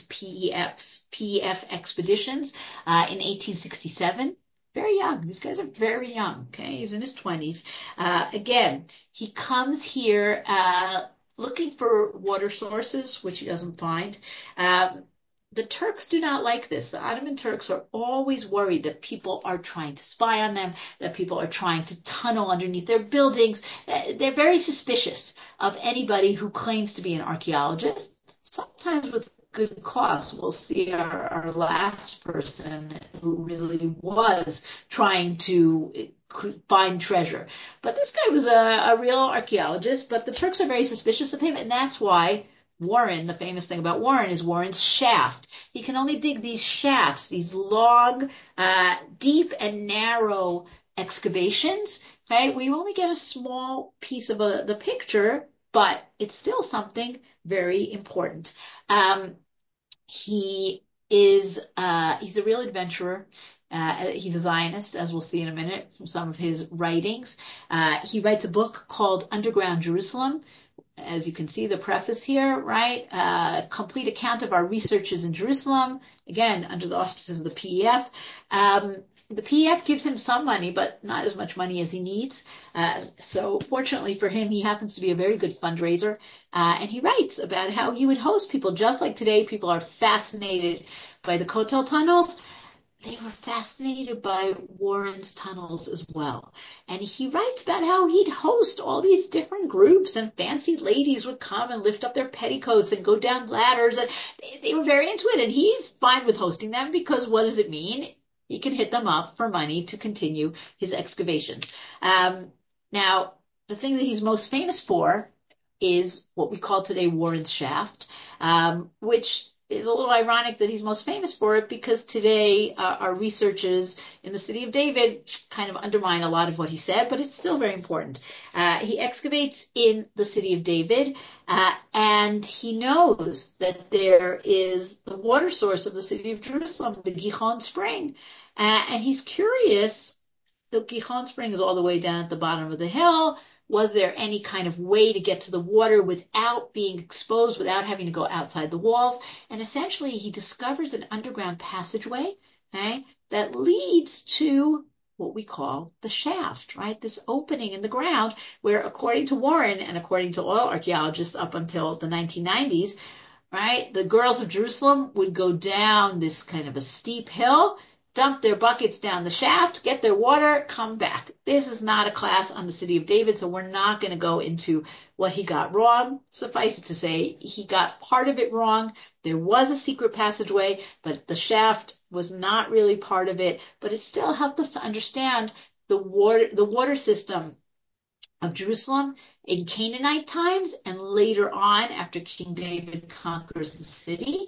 PEF expeditions in 1867. Very young. These guys are very young. Okay, he's in his 20s. Again, he comes here looking for water sources, which he doesn't find. The Turks do not like this. The Ottoman Turks are always worried that people are trying to spy on them, that people are trying to tunnel underneath their buildings. They're very suspicious of anybody who claims to be an archaeologist, sometimes with good cause. We'll see our last person who really was trying to find treasure. But this guy was a real archaeologist, but the Turks are very suspicious of him, and that's why Warren, the famous thing about Warren is Warren's shaft. He can only dig these shafts, these long, deep and narrow excavations. Okay, we only get a small piece of the picture, but it's still something very important. He's a real adventurer. He's a Zionist, as we'll see in a minute from some of his writings. He writes a book called Underground Jerusalem. As you can see, the preface here, right? Complete account of our researches in Jerusalem, again, under the auspices of the PEF. The PEF gives him some money, but not as much money as he needs. So fortunately for him, he happens to be a very good fundraiser. And he writes about how he would host people. Just like today, people are fascinated by the Kotel tunnels. They were fascinated by Warren's tunnels as well. And he writes about how he'd host all these different groups, and fancy ladies would come and lift up their petticoats and go down ladders. And they were very into it. And he's fine with hosting them, because what does it mean? He can hit them up for money to continue his excavations. Now, the thing that he's most famous for is what we call today Warren's Shaft, which is a little ironic that he's most famous for it, because today our researches in the city of David kind of undermine a lot of what he said, but it's still very important. He excavates in the city of David, and he knows that there is the water source of the city of Jerusalem, the Gihon Spring, and he's curious. The Gihon Spring is all the way down at the bottom of the hill. Was there any kind of way to get to the water without being exposed, without having to go outside the walls? And essentially, he discovers an underground passageway, okay, that leads to what we call the shaft, right? This opening in the ground where, according to Warren and according to all archaeologists up until the 1990s, right, the girls of Jerusalem would go down this kind of a steep hill, dump their buckets down the shaft, get their water, come back. This is not a class on the city of David, so we're not going to go into what he got wrong. Suffice it to say, he got part of it wrong. There was a secret passageway, but the shaft was not really part of it. But it still helped us to understand the water system of Jerusalem in Canaanite times, and later on after King David conquers the city.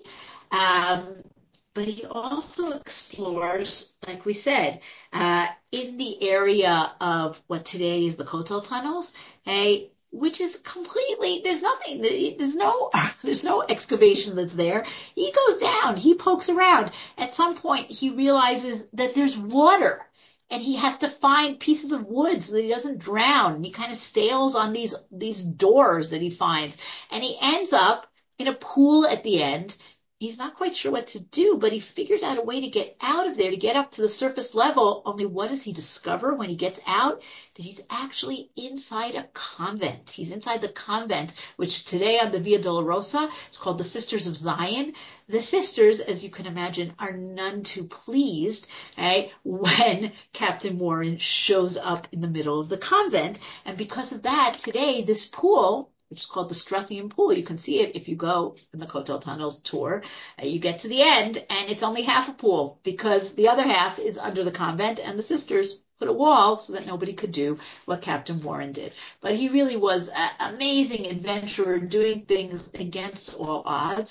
But he also explores, like we said, in the area of what today is the Kotel tunnels, which is completely, there's no excavation that's there. He goes down, he pokes around. At some point, he realizes that there's water and he has to find pieces of wood so that he doesn't drown. And he kind of sails on these doors that he finds, and he ends up in a pool at the end. He's not quite sure what to do, but he figures out a way to get out of there, to get up to the surface level. Only what does he discover when he gets out? That he's actually inside a convent. He's inside the convent, which today on the Via Dolorosa is called the Sisters of Zion. The sisters, as you can imagine, are none too pleased, right, when Captain Warren shows up in the middle of the convent. And because of that, today, this pool, which is called the Strethian Pool. You can see it if you go in the Kotel Tunnels tour. You get to the end, and it's only half a pool because the other half is under the convent, and the sisters put a wall so that nobody could do what Captain Warren did. But he really was an amazing adventurer, doing things against all odds.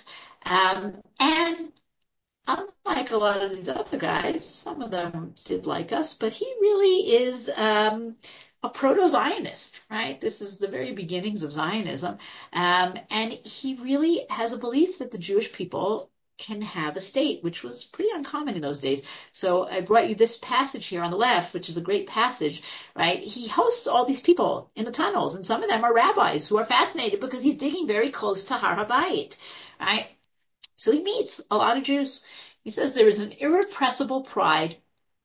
And unlike a lot of these other guys, some of them did like us, but he really is a proto-Zionist, right? This is the very beginnings of Zionism. And he really has a belief that the Jewish people can have a state, which was pretty uncommon in those days. So I brought you this passage here on the left, which is a great passage, right? He hosts all these people in the tunnels, and some of them are rabbis who are fascinated because he's digging very close to Har HaBayit, right? So he meets a lot of Jews. He says there is an irrepressible pride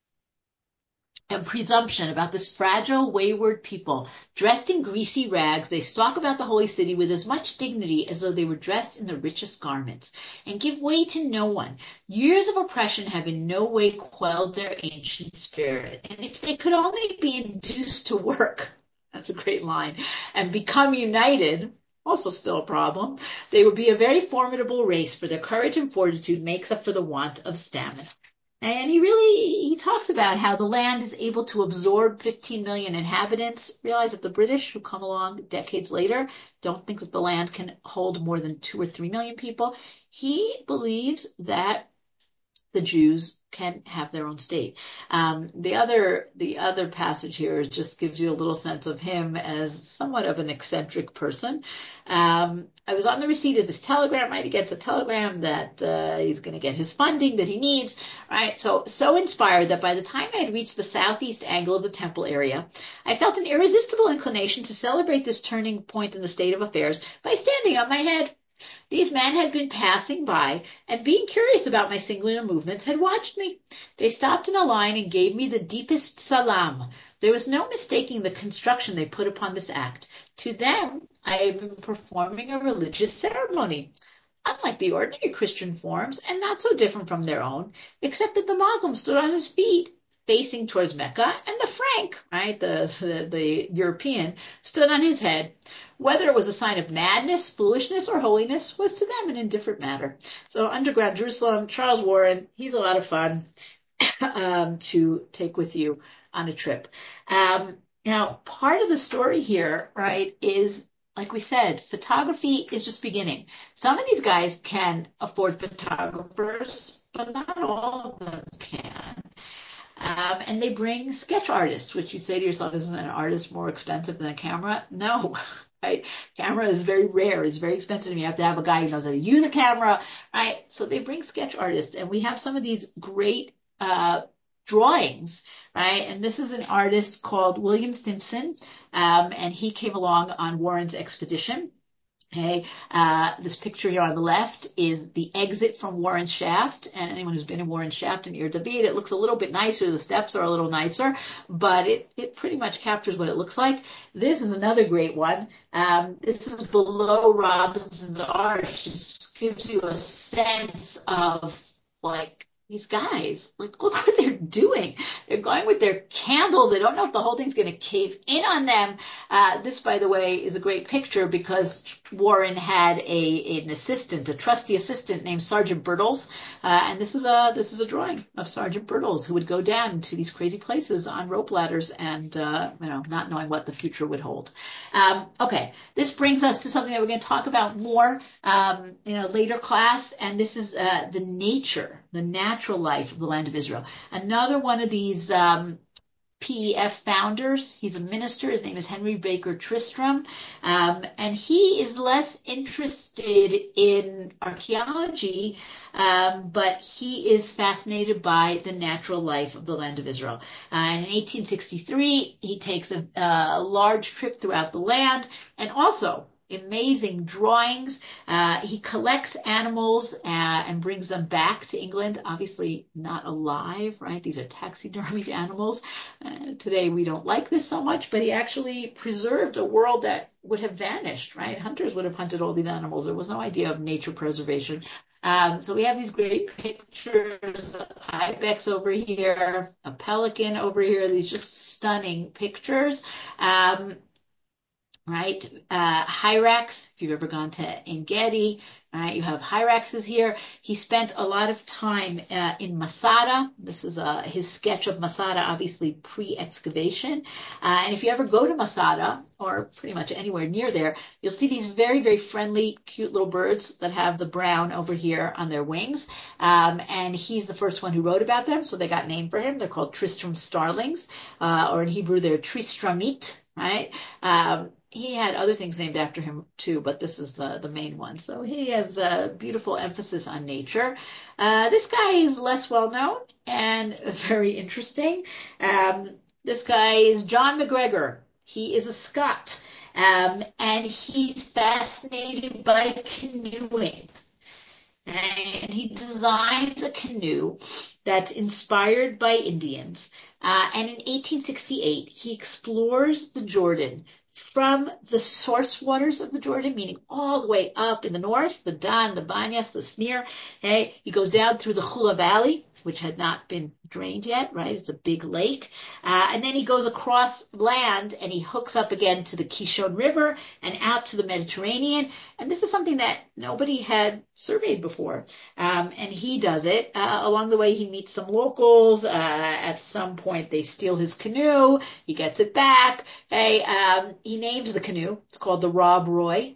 and presumption about this fragile, wayward people. Dressed in greasy rags, they stalk about the holy city with as much dignity as though they were dressed in the richest garments, and give way to no one. Years of oppression have in no way quelled their ancient spirit, and if they could only be induced to work, that's a great line, and become united, also still a problem, they would be a very formidable race, for their courage and fortitude makes up for the want of stamina. And he talks about how the land is able to absorb 15 million inhabitants. Realize that the British, who come along decades later, don't think that the land can hold more than 2 or 3 million people. He believes that the Jews can have their own state. The other passage here just gives you a little sense of him as somewhat of an eccentric person. I was on the receipt of this telegram, right? He gets a telegram that he's going to get his funding that he needs, right? So inspired that by the time I had reached the southeast angle of the temple area, I felt an irresistible inclination to celebrate this turning point in the state of affairs by standing on my head. These men had been passing by, and being curious about my singular movements, had watched me. They stopped in a line and gave me the deepest salam. There was no mistaking the construction they put upon this act. To them, I had been performing a religious ceremony, unlike the ordinary Christian forms, and not so different from their own, except that the Moslem stood on his feet, facing towards Mecca, and the Frank, right, the European, stood on his head. Whether it was a sign of madness, foolishness, or holiness was to them an indifferent matter. So Underground Jerusalem, Charles Warren, he's a lot of fun to take with you on a trip. Now, part of the story here, right, is, like we said, photography is just beginning. Some of these guys can afford photographers, but not all of them can. And they bring sketch artists, which you say to yourself, isn't an artist more expensive than a camera? No, right? Camera is very rare. It's very expensive. You have to have a guy who knows how to use the camera, right? So they bring sketch artists, and we have some of these great drawings, right? And this is an artist called William Stimson, and he came along on Warren's expedition. Okay, this picture here on the left is the exit from Warren's Shaft, and anyone who's been in Warren's Shaft in Ir David, it looks a little bit nicer. The steps are a little nicer, but it pretty much captures what it looks like. This is another great one. This is below Robinson's Arch. It gives you a sense of, like, these guys, like, look what they're doing. They're going with their candles. They don't know if the whole thing's going to cave in on them. This, by the way, is a great picture because Warren had an assistant, a trusty assistant named Sergeant Birtles. And this is a drawing of Sergeant Birtles, who would go down to these crazy places on rope ladders and, not knowing what the future would hold. Okay. This brings us to something that we're going to talk about more, in a later class. And this is, the natural life of the land of Israel. Another one of these PEF founders. He's a minister. His name is Henry Baker Tristram. And he is less interested in archaeology, but he is fascinated by the natural life of the land of Israel. And in 1863, he takes a large trip throughout the land, and also amazing drawings. He collects animals and brings them back to England, obviously not alive, right? These are taxidermied animals. Today we don't like this so much, but he actually preserved a world that would have vanished, right? Hunters would have hunted all these animals. There was no idea of nature preservation. So we have these great pictures, ibex over here, a pelican over here, these just stunning pictures. Right? Hyrax, if you've ever gone to Engedi, right? You have Hyraxes here. He spent a lot of time in Masada. This is his sketch of Masada, obviously pre-excavation. And if you ever go to Masada, or pretty much anywhere near there, you'll see these very, very friendly, cute little birds that have the brown over here on their wings. And he's the first one who wrote about them, so they got named for him. They're called Tristram starlings, or in Hebrew, they're Tristramit, right? He had other things named after him too, but this is the main one. So he has a beautiful emphasis on nature. This guy is less well known and very interesting. This guy is John MacGregor. He is a Scot, and he's fascinated by canoeing. And he designs a canoe that's inspired by Indians. And in 1868, he explores the Jordan from the source waters of the Jordan, meaning all the way up in the north, the Dan, the Banyas, the Sneer. Okay? He goes down through the Chula Valley, which had not been drained yet, right? It's a big lake. And then he goes across land and he hooks up again to the Kishon River and out to the Mediterranean. And this is something that nobody had surveyed before. And he does it. Along the way, he meets some locals. At some point, they steal his canoe. He gets it back. Okay? He names the canoe. It's called the Rob Roy.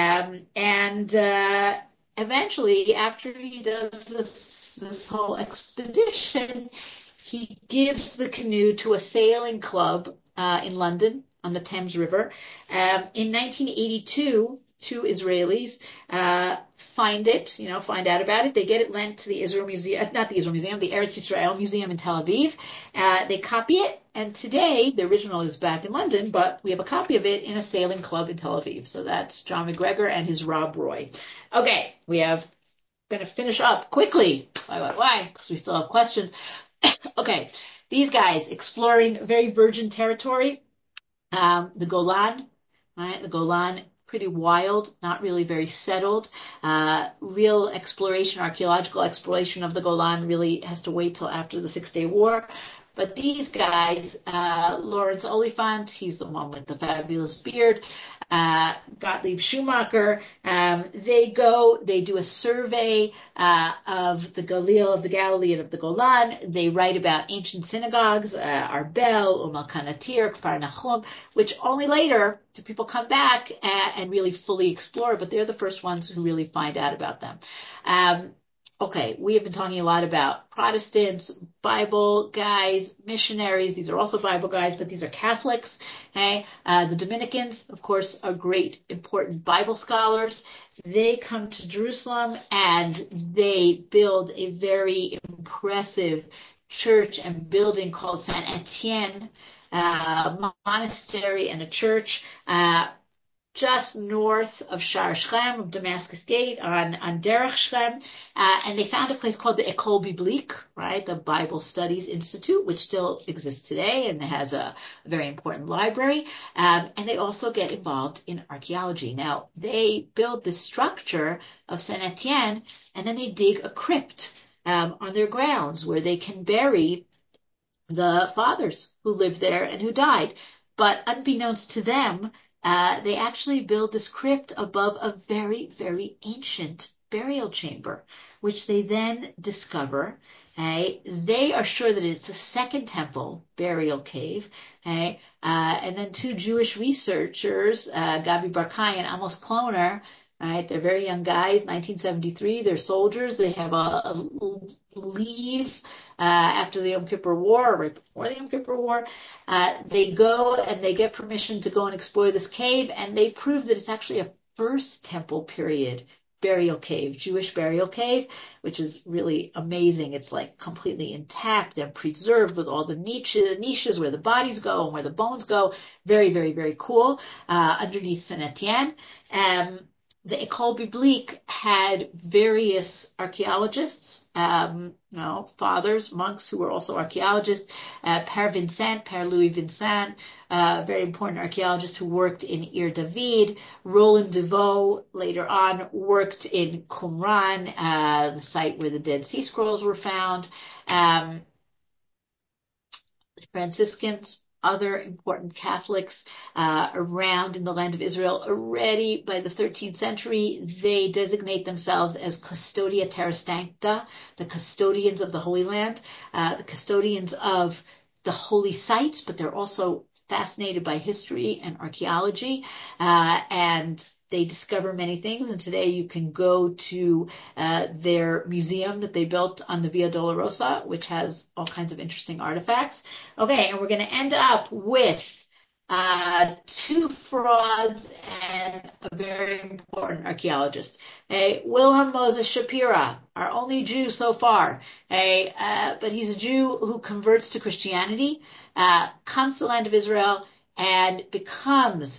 And eventually, after he does this whole expedition, he gives the canoe to a sailing club in London on the Thames River. In 1982, two Israelis find out about it. They get it lent to the Israel Museum, not the Israel Museum, the Eretz Yisrael Museum in Tel Aviv. They copy it, and today the original is back in London, but we have a copy of it in a sailing club in Tel Aviv. So that's John MacGregor and his Rob Roy. Okay, going to finish up quickly. Why? Because we still have questions. Okay, these guys exploring very virgin territory, the Golan, right? The Golan, pretty wild, not really very settled. Real exploration, archaeological exploration of the Golan really has to wait till after the 6-Day War. But these guys, Lawrence Oliphant, he's the one with the fabulous beard, Gottlieb Schumacher, they do a survey of the Galilee and of the Golan. They write about ancient synagogues, Arbel, Al-Kanatir, Kfar Nachum, which only later do people come back and really fully explore, but they're the first ones who really find out about them. Okay, we have been talking a lot about Protestants, Bible guys, missionaries. These are also Bible guys, but these are Catholics. Okay, the Dominicans, of course, are great, important Bible scholars. They come to Jerusalem and they build a very impressive church and building called Saint Etienne, monastery and a church. Just north of Shar Shem, of Damascus Gate, on Derech Shem, and they found a place called the École Biblique, right, the Bible Studies Institute, which still exists today and has a very important library, and they also get involved in archaeology. Now, they build this structure of Saint Etienne, and then they dig a crypt on their grounds where they can bury the fathers who lived there and who died. But unbeknownst to them, they actually build this crypt above a very, very ancient burial chamber, which they then discover. Okay? They are sure that it's a Second Temple burial cave. Okay? And then two Jewish researchers, Gabi Barkai and Amos Kloner, right? They're very young guys, 1973. They're soldiers. They have a leave after the Yom Kippur War, or right before the Yom Kippur War. They go and they get permission to go and explore this cave, and they prove that it's actually a First Temple period burial cave, Jewish burial cave, which is really amazing. It's like completely intact and preserved with all the niches where the bodies go and where the bones go. Very, very, very cool. Underneath Saint Etienne. The École Biblique had various archaeologists, fathers, monks who were also archaeologists. Père Vincent, Père Louis Vincent, very important archaeologist who worked in Ir David. Roland Deveau later on worked in Qumran, the site where the Dead Sea Scrolls were found. Franciscans, other important Catholics around in the land of Israel. Already by the 13th century, they designate themselves as Custodia Terra Sancta, the custodians of the Holy Land, the custodians of the holy sites, but they're also fascinated by history and archaeology, and they discover many things. And today you can go to their museum that they built on the Via Dolorosa, which has all kinds of interesting artifacts. Okay, and we're going to end up with two frauds and a very important archaeologist. Wilhelm Moses Shapira, our only Jew so far. But he's a Jew who converts to Christianity, comes to the land of Israel, and becomes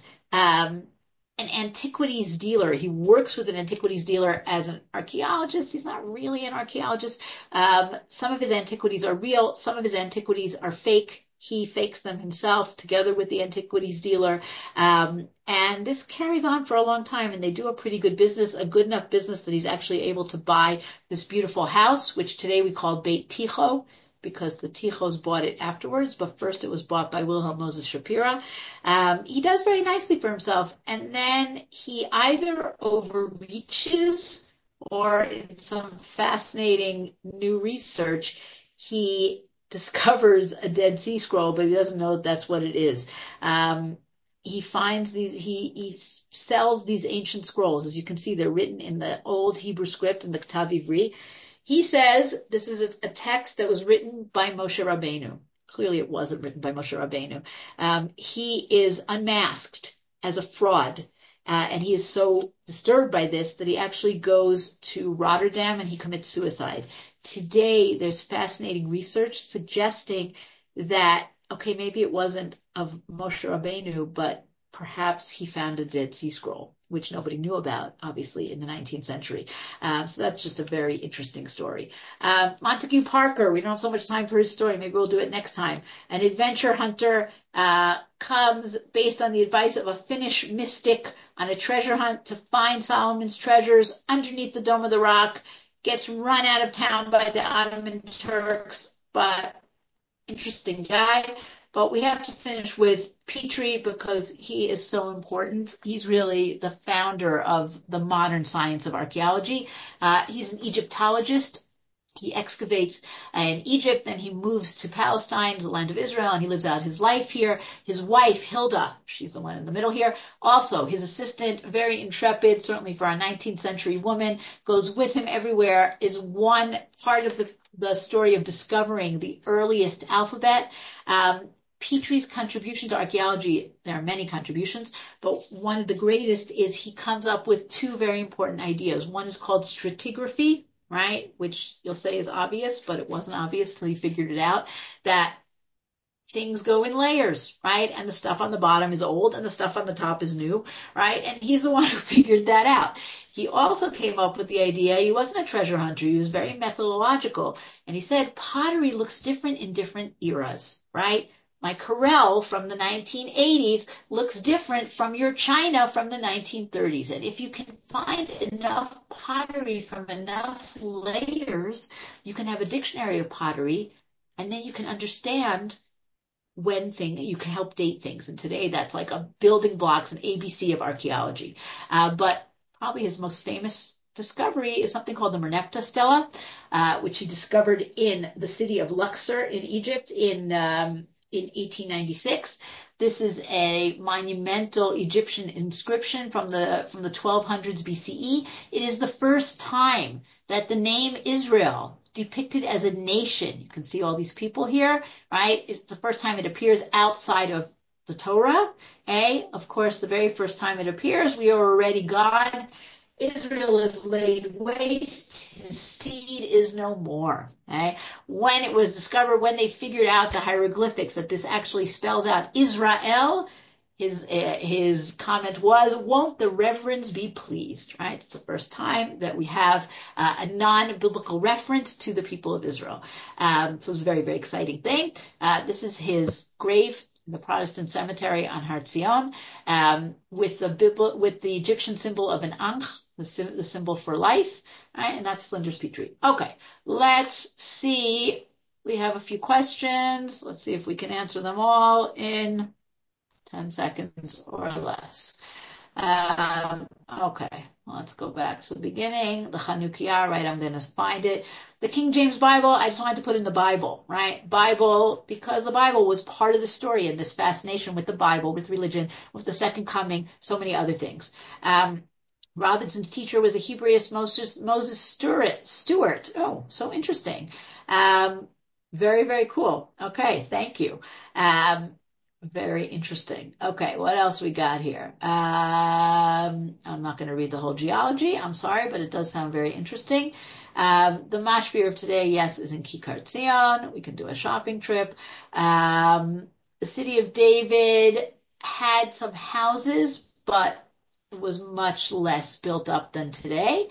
an antiquities dealer. He works with an antiquities dealer as an archaeologist. He's not really an archaeologist. Some of his antiquities are real. Some of his antiquities are fake. He fakes them himself together with the antiquities dealer. And this carries on for a long time, and they do a pretty good business, a good enough business that he's actually able to buy this beautiful house, which today we call Beit Ticho, because the Tichos bought it afterwards, but first it was bought by Wilhelm Moses Shapira. He does very nicely for himself, and then he either overreaches, or in some fascinating new research, he discovers a Dead Sea Scroll, but he doesn't know that that's what it is. He finds he sells these ancient scrolls. As you can see, they're written in the old Hebrew script, in the Ktav Ivri. He says this is a text that was written by Moshe Rabbeinu. Clearly it wasn't written by Moshe Rabbeinu. He is unmasked as a fraud. And he is so disturbed by this that he actually goes to Rotterdam and he commits suicide. Today, there's fascinating research suggesting that, okay, maybe it wasn't of Moshe Rabbeinu, but perhaps he found a Dead Sea Scroll, which nobody knew about, obviously, in the 19th century. So that's just a very interesting story. Montague Parker, we don't have so much time for his story. Maybe we'll do it next time. An adventure hunter comes based on the advice of a Finnish mystic on a treasure hunt to find Solomon's treasures underneath the Dome of the Rock, gets run out of town by the Ottoman Turks, but interesting guy. But we have to finish with Petrie because he is so important. He's really the founder of the modern science of archaeology. He's an Egyptologist. He excavates in Egypt, then he moves to Palestine, to the land of Israel, and he lives out his life here. His wife, Hilda, she's the one in the middle here, also his assistant, very intrepid, certainly for a 19th century woman, goes with him everywhere, is one part of the story of discovering the earliest alphabet. Petrie's contribution to archaeology, there are many contributions, but one of the greatest is he comes up with two very important ideas. One is called stratigraphy, right? Which you'll say is obvious, but it wasn't obvious till he figured it out, that things go in layers, right? And the stuff on the bottom is old and the stuff on the top is new, right? And he's the one who figured that out. He also came up with the idea, he wasn't a treasure hunter, he was very methodological. And he said pottery looks different in different eras, right? My Corel from the 1980s looks different from your China from the 1930s. And if you can find enough pottery from enough layers, you can have a dictionary of pottery, and then you can understand you can help date things. And today that's like a building blocks, an ABC of archaeology. But probably his most famous discovery is something called the Merneptah Stela, which he discovered in the city of Luxor in Egypt in 1896. This is a monumental Egyptian inscription from the 1200s BCE. It is the first time that the name Israel, depicted as a nation, you can see all these people here, right? It's the first time it appears outside of the Torah. Of course, the very first time it appears, we are already gone. Israel is laid waste. His seed is no more. When it was discovered, when they figured out the hieroglyphics that this actually spells out Israel, his comment was, "Won't the reverends be pleased?" Right? It's the first time that we have a non-biblical reference to the people of Israel. So it's a very, very exciting thing. This is his grave in the Protestant cemetery on Har Zion, with the Egyptian symbol of an ankh, the symbol for life, right? And that's Flinders Petrie. Okay, let's see. We have a few questions. Let's see if we can answer them all in 10 seconds or less. Okay, let's go back to the beginning. The Chanukiah, right? I'm going to find it. The King James Bible, I just wanted to put in the Bible, right? Bible, because the Bible was part of the story and this fascination with the Bible, with religion, with the second coming, so many other things. Robinson's teacher was a Hebraist, Moses Stewart. Oh, so interesting. Very, very cool. Okay, thank you. Very interesting. Okay, what else we got here? I'm not going to read the whole geology. I'm sorry, but it does sound very interesting. The mashpir of today, yes, is in Kikar Tzion. We can do a shopping trip. The city of David had some houses, but it was much less built up than today.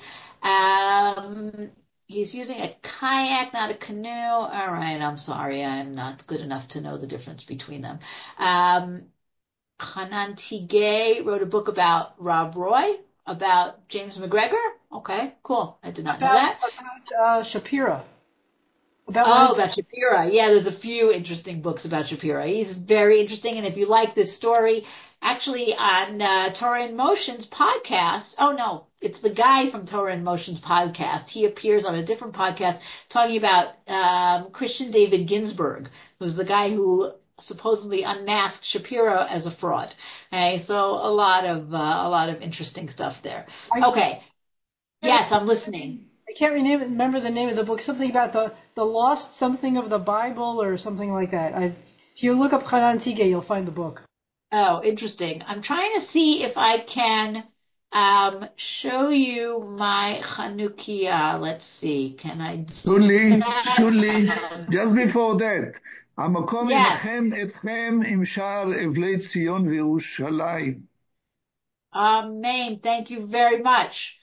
He's using a kayak, not a canoe. All right, I'm sorry. I'm not good enough to know the difference between them. Hanan Tigay wrote a book about Rob Roy, about James McGregor. Okay, cool. I did not know that. About Shapira. About Shapira. Yeah, there's a few interesting books about Shapira. He's very interesting. And if you like this story, actually on Torah in Motion's podcast, oh no, it's the guy from Torah in Motion's podcast. He appears on a different podcast talking about Christian David Ginsburg, who's the guy who supposedly unmasked Shapira as a fraud. Okay, so a lot of interesting stuff there. Okay. Yes, I'm listening. I can't remember the name of the book. Something about the lost something of the Bible or something like that. If you look up Hanan Tigay, you'll find the book. Oh, interesting. I'm trying to see if I can show you my Chanukiah. Let's see. Can I do that? Shuli, just before that, המקום Yes. ינחם אתכם עם שאר אבלי ציון וירושלים. Amen. Thank you very much.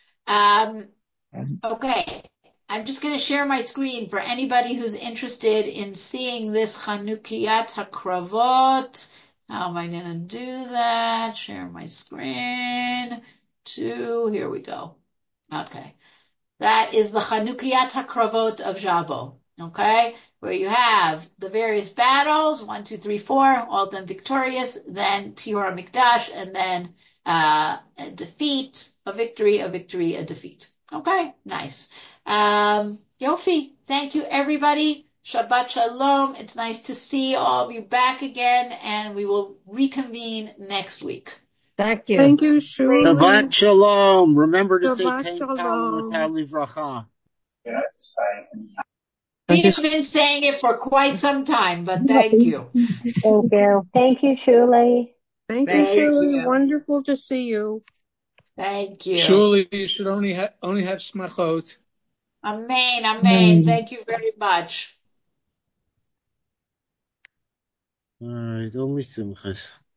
Okay. I'm just going to share my screen for anybody who's interested in seeing this Chanukiat HaKravot. How am I going to do that? Share my screen. Here we go. Okay. That is the Chanukiat HaKravot of Jabo. Okay. Where you have the various battles, 1, 2, 3, 4, all of them victorious, then Tihor Mikdash, and then a defeat, a victory, a victory, a defeat. Okay, nice. Yofi, thank you everybody. Shabbat Shalom. It's nice to see all of you back again, and we will reconvene next week. Thank you. Thank you, Shuli. Shabbat Shalom. Remember to Shabbat say Shalom. Tal Livracha. We've been saying it for quite some time, but thank you. Thank you. Thank you, Shuli. Thank you, Thank Shuli. you. Wonderful to see you. Thank you. Surely you should only have smachot. Amen, amen. Thank you very much. All right, only simchas.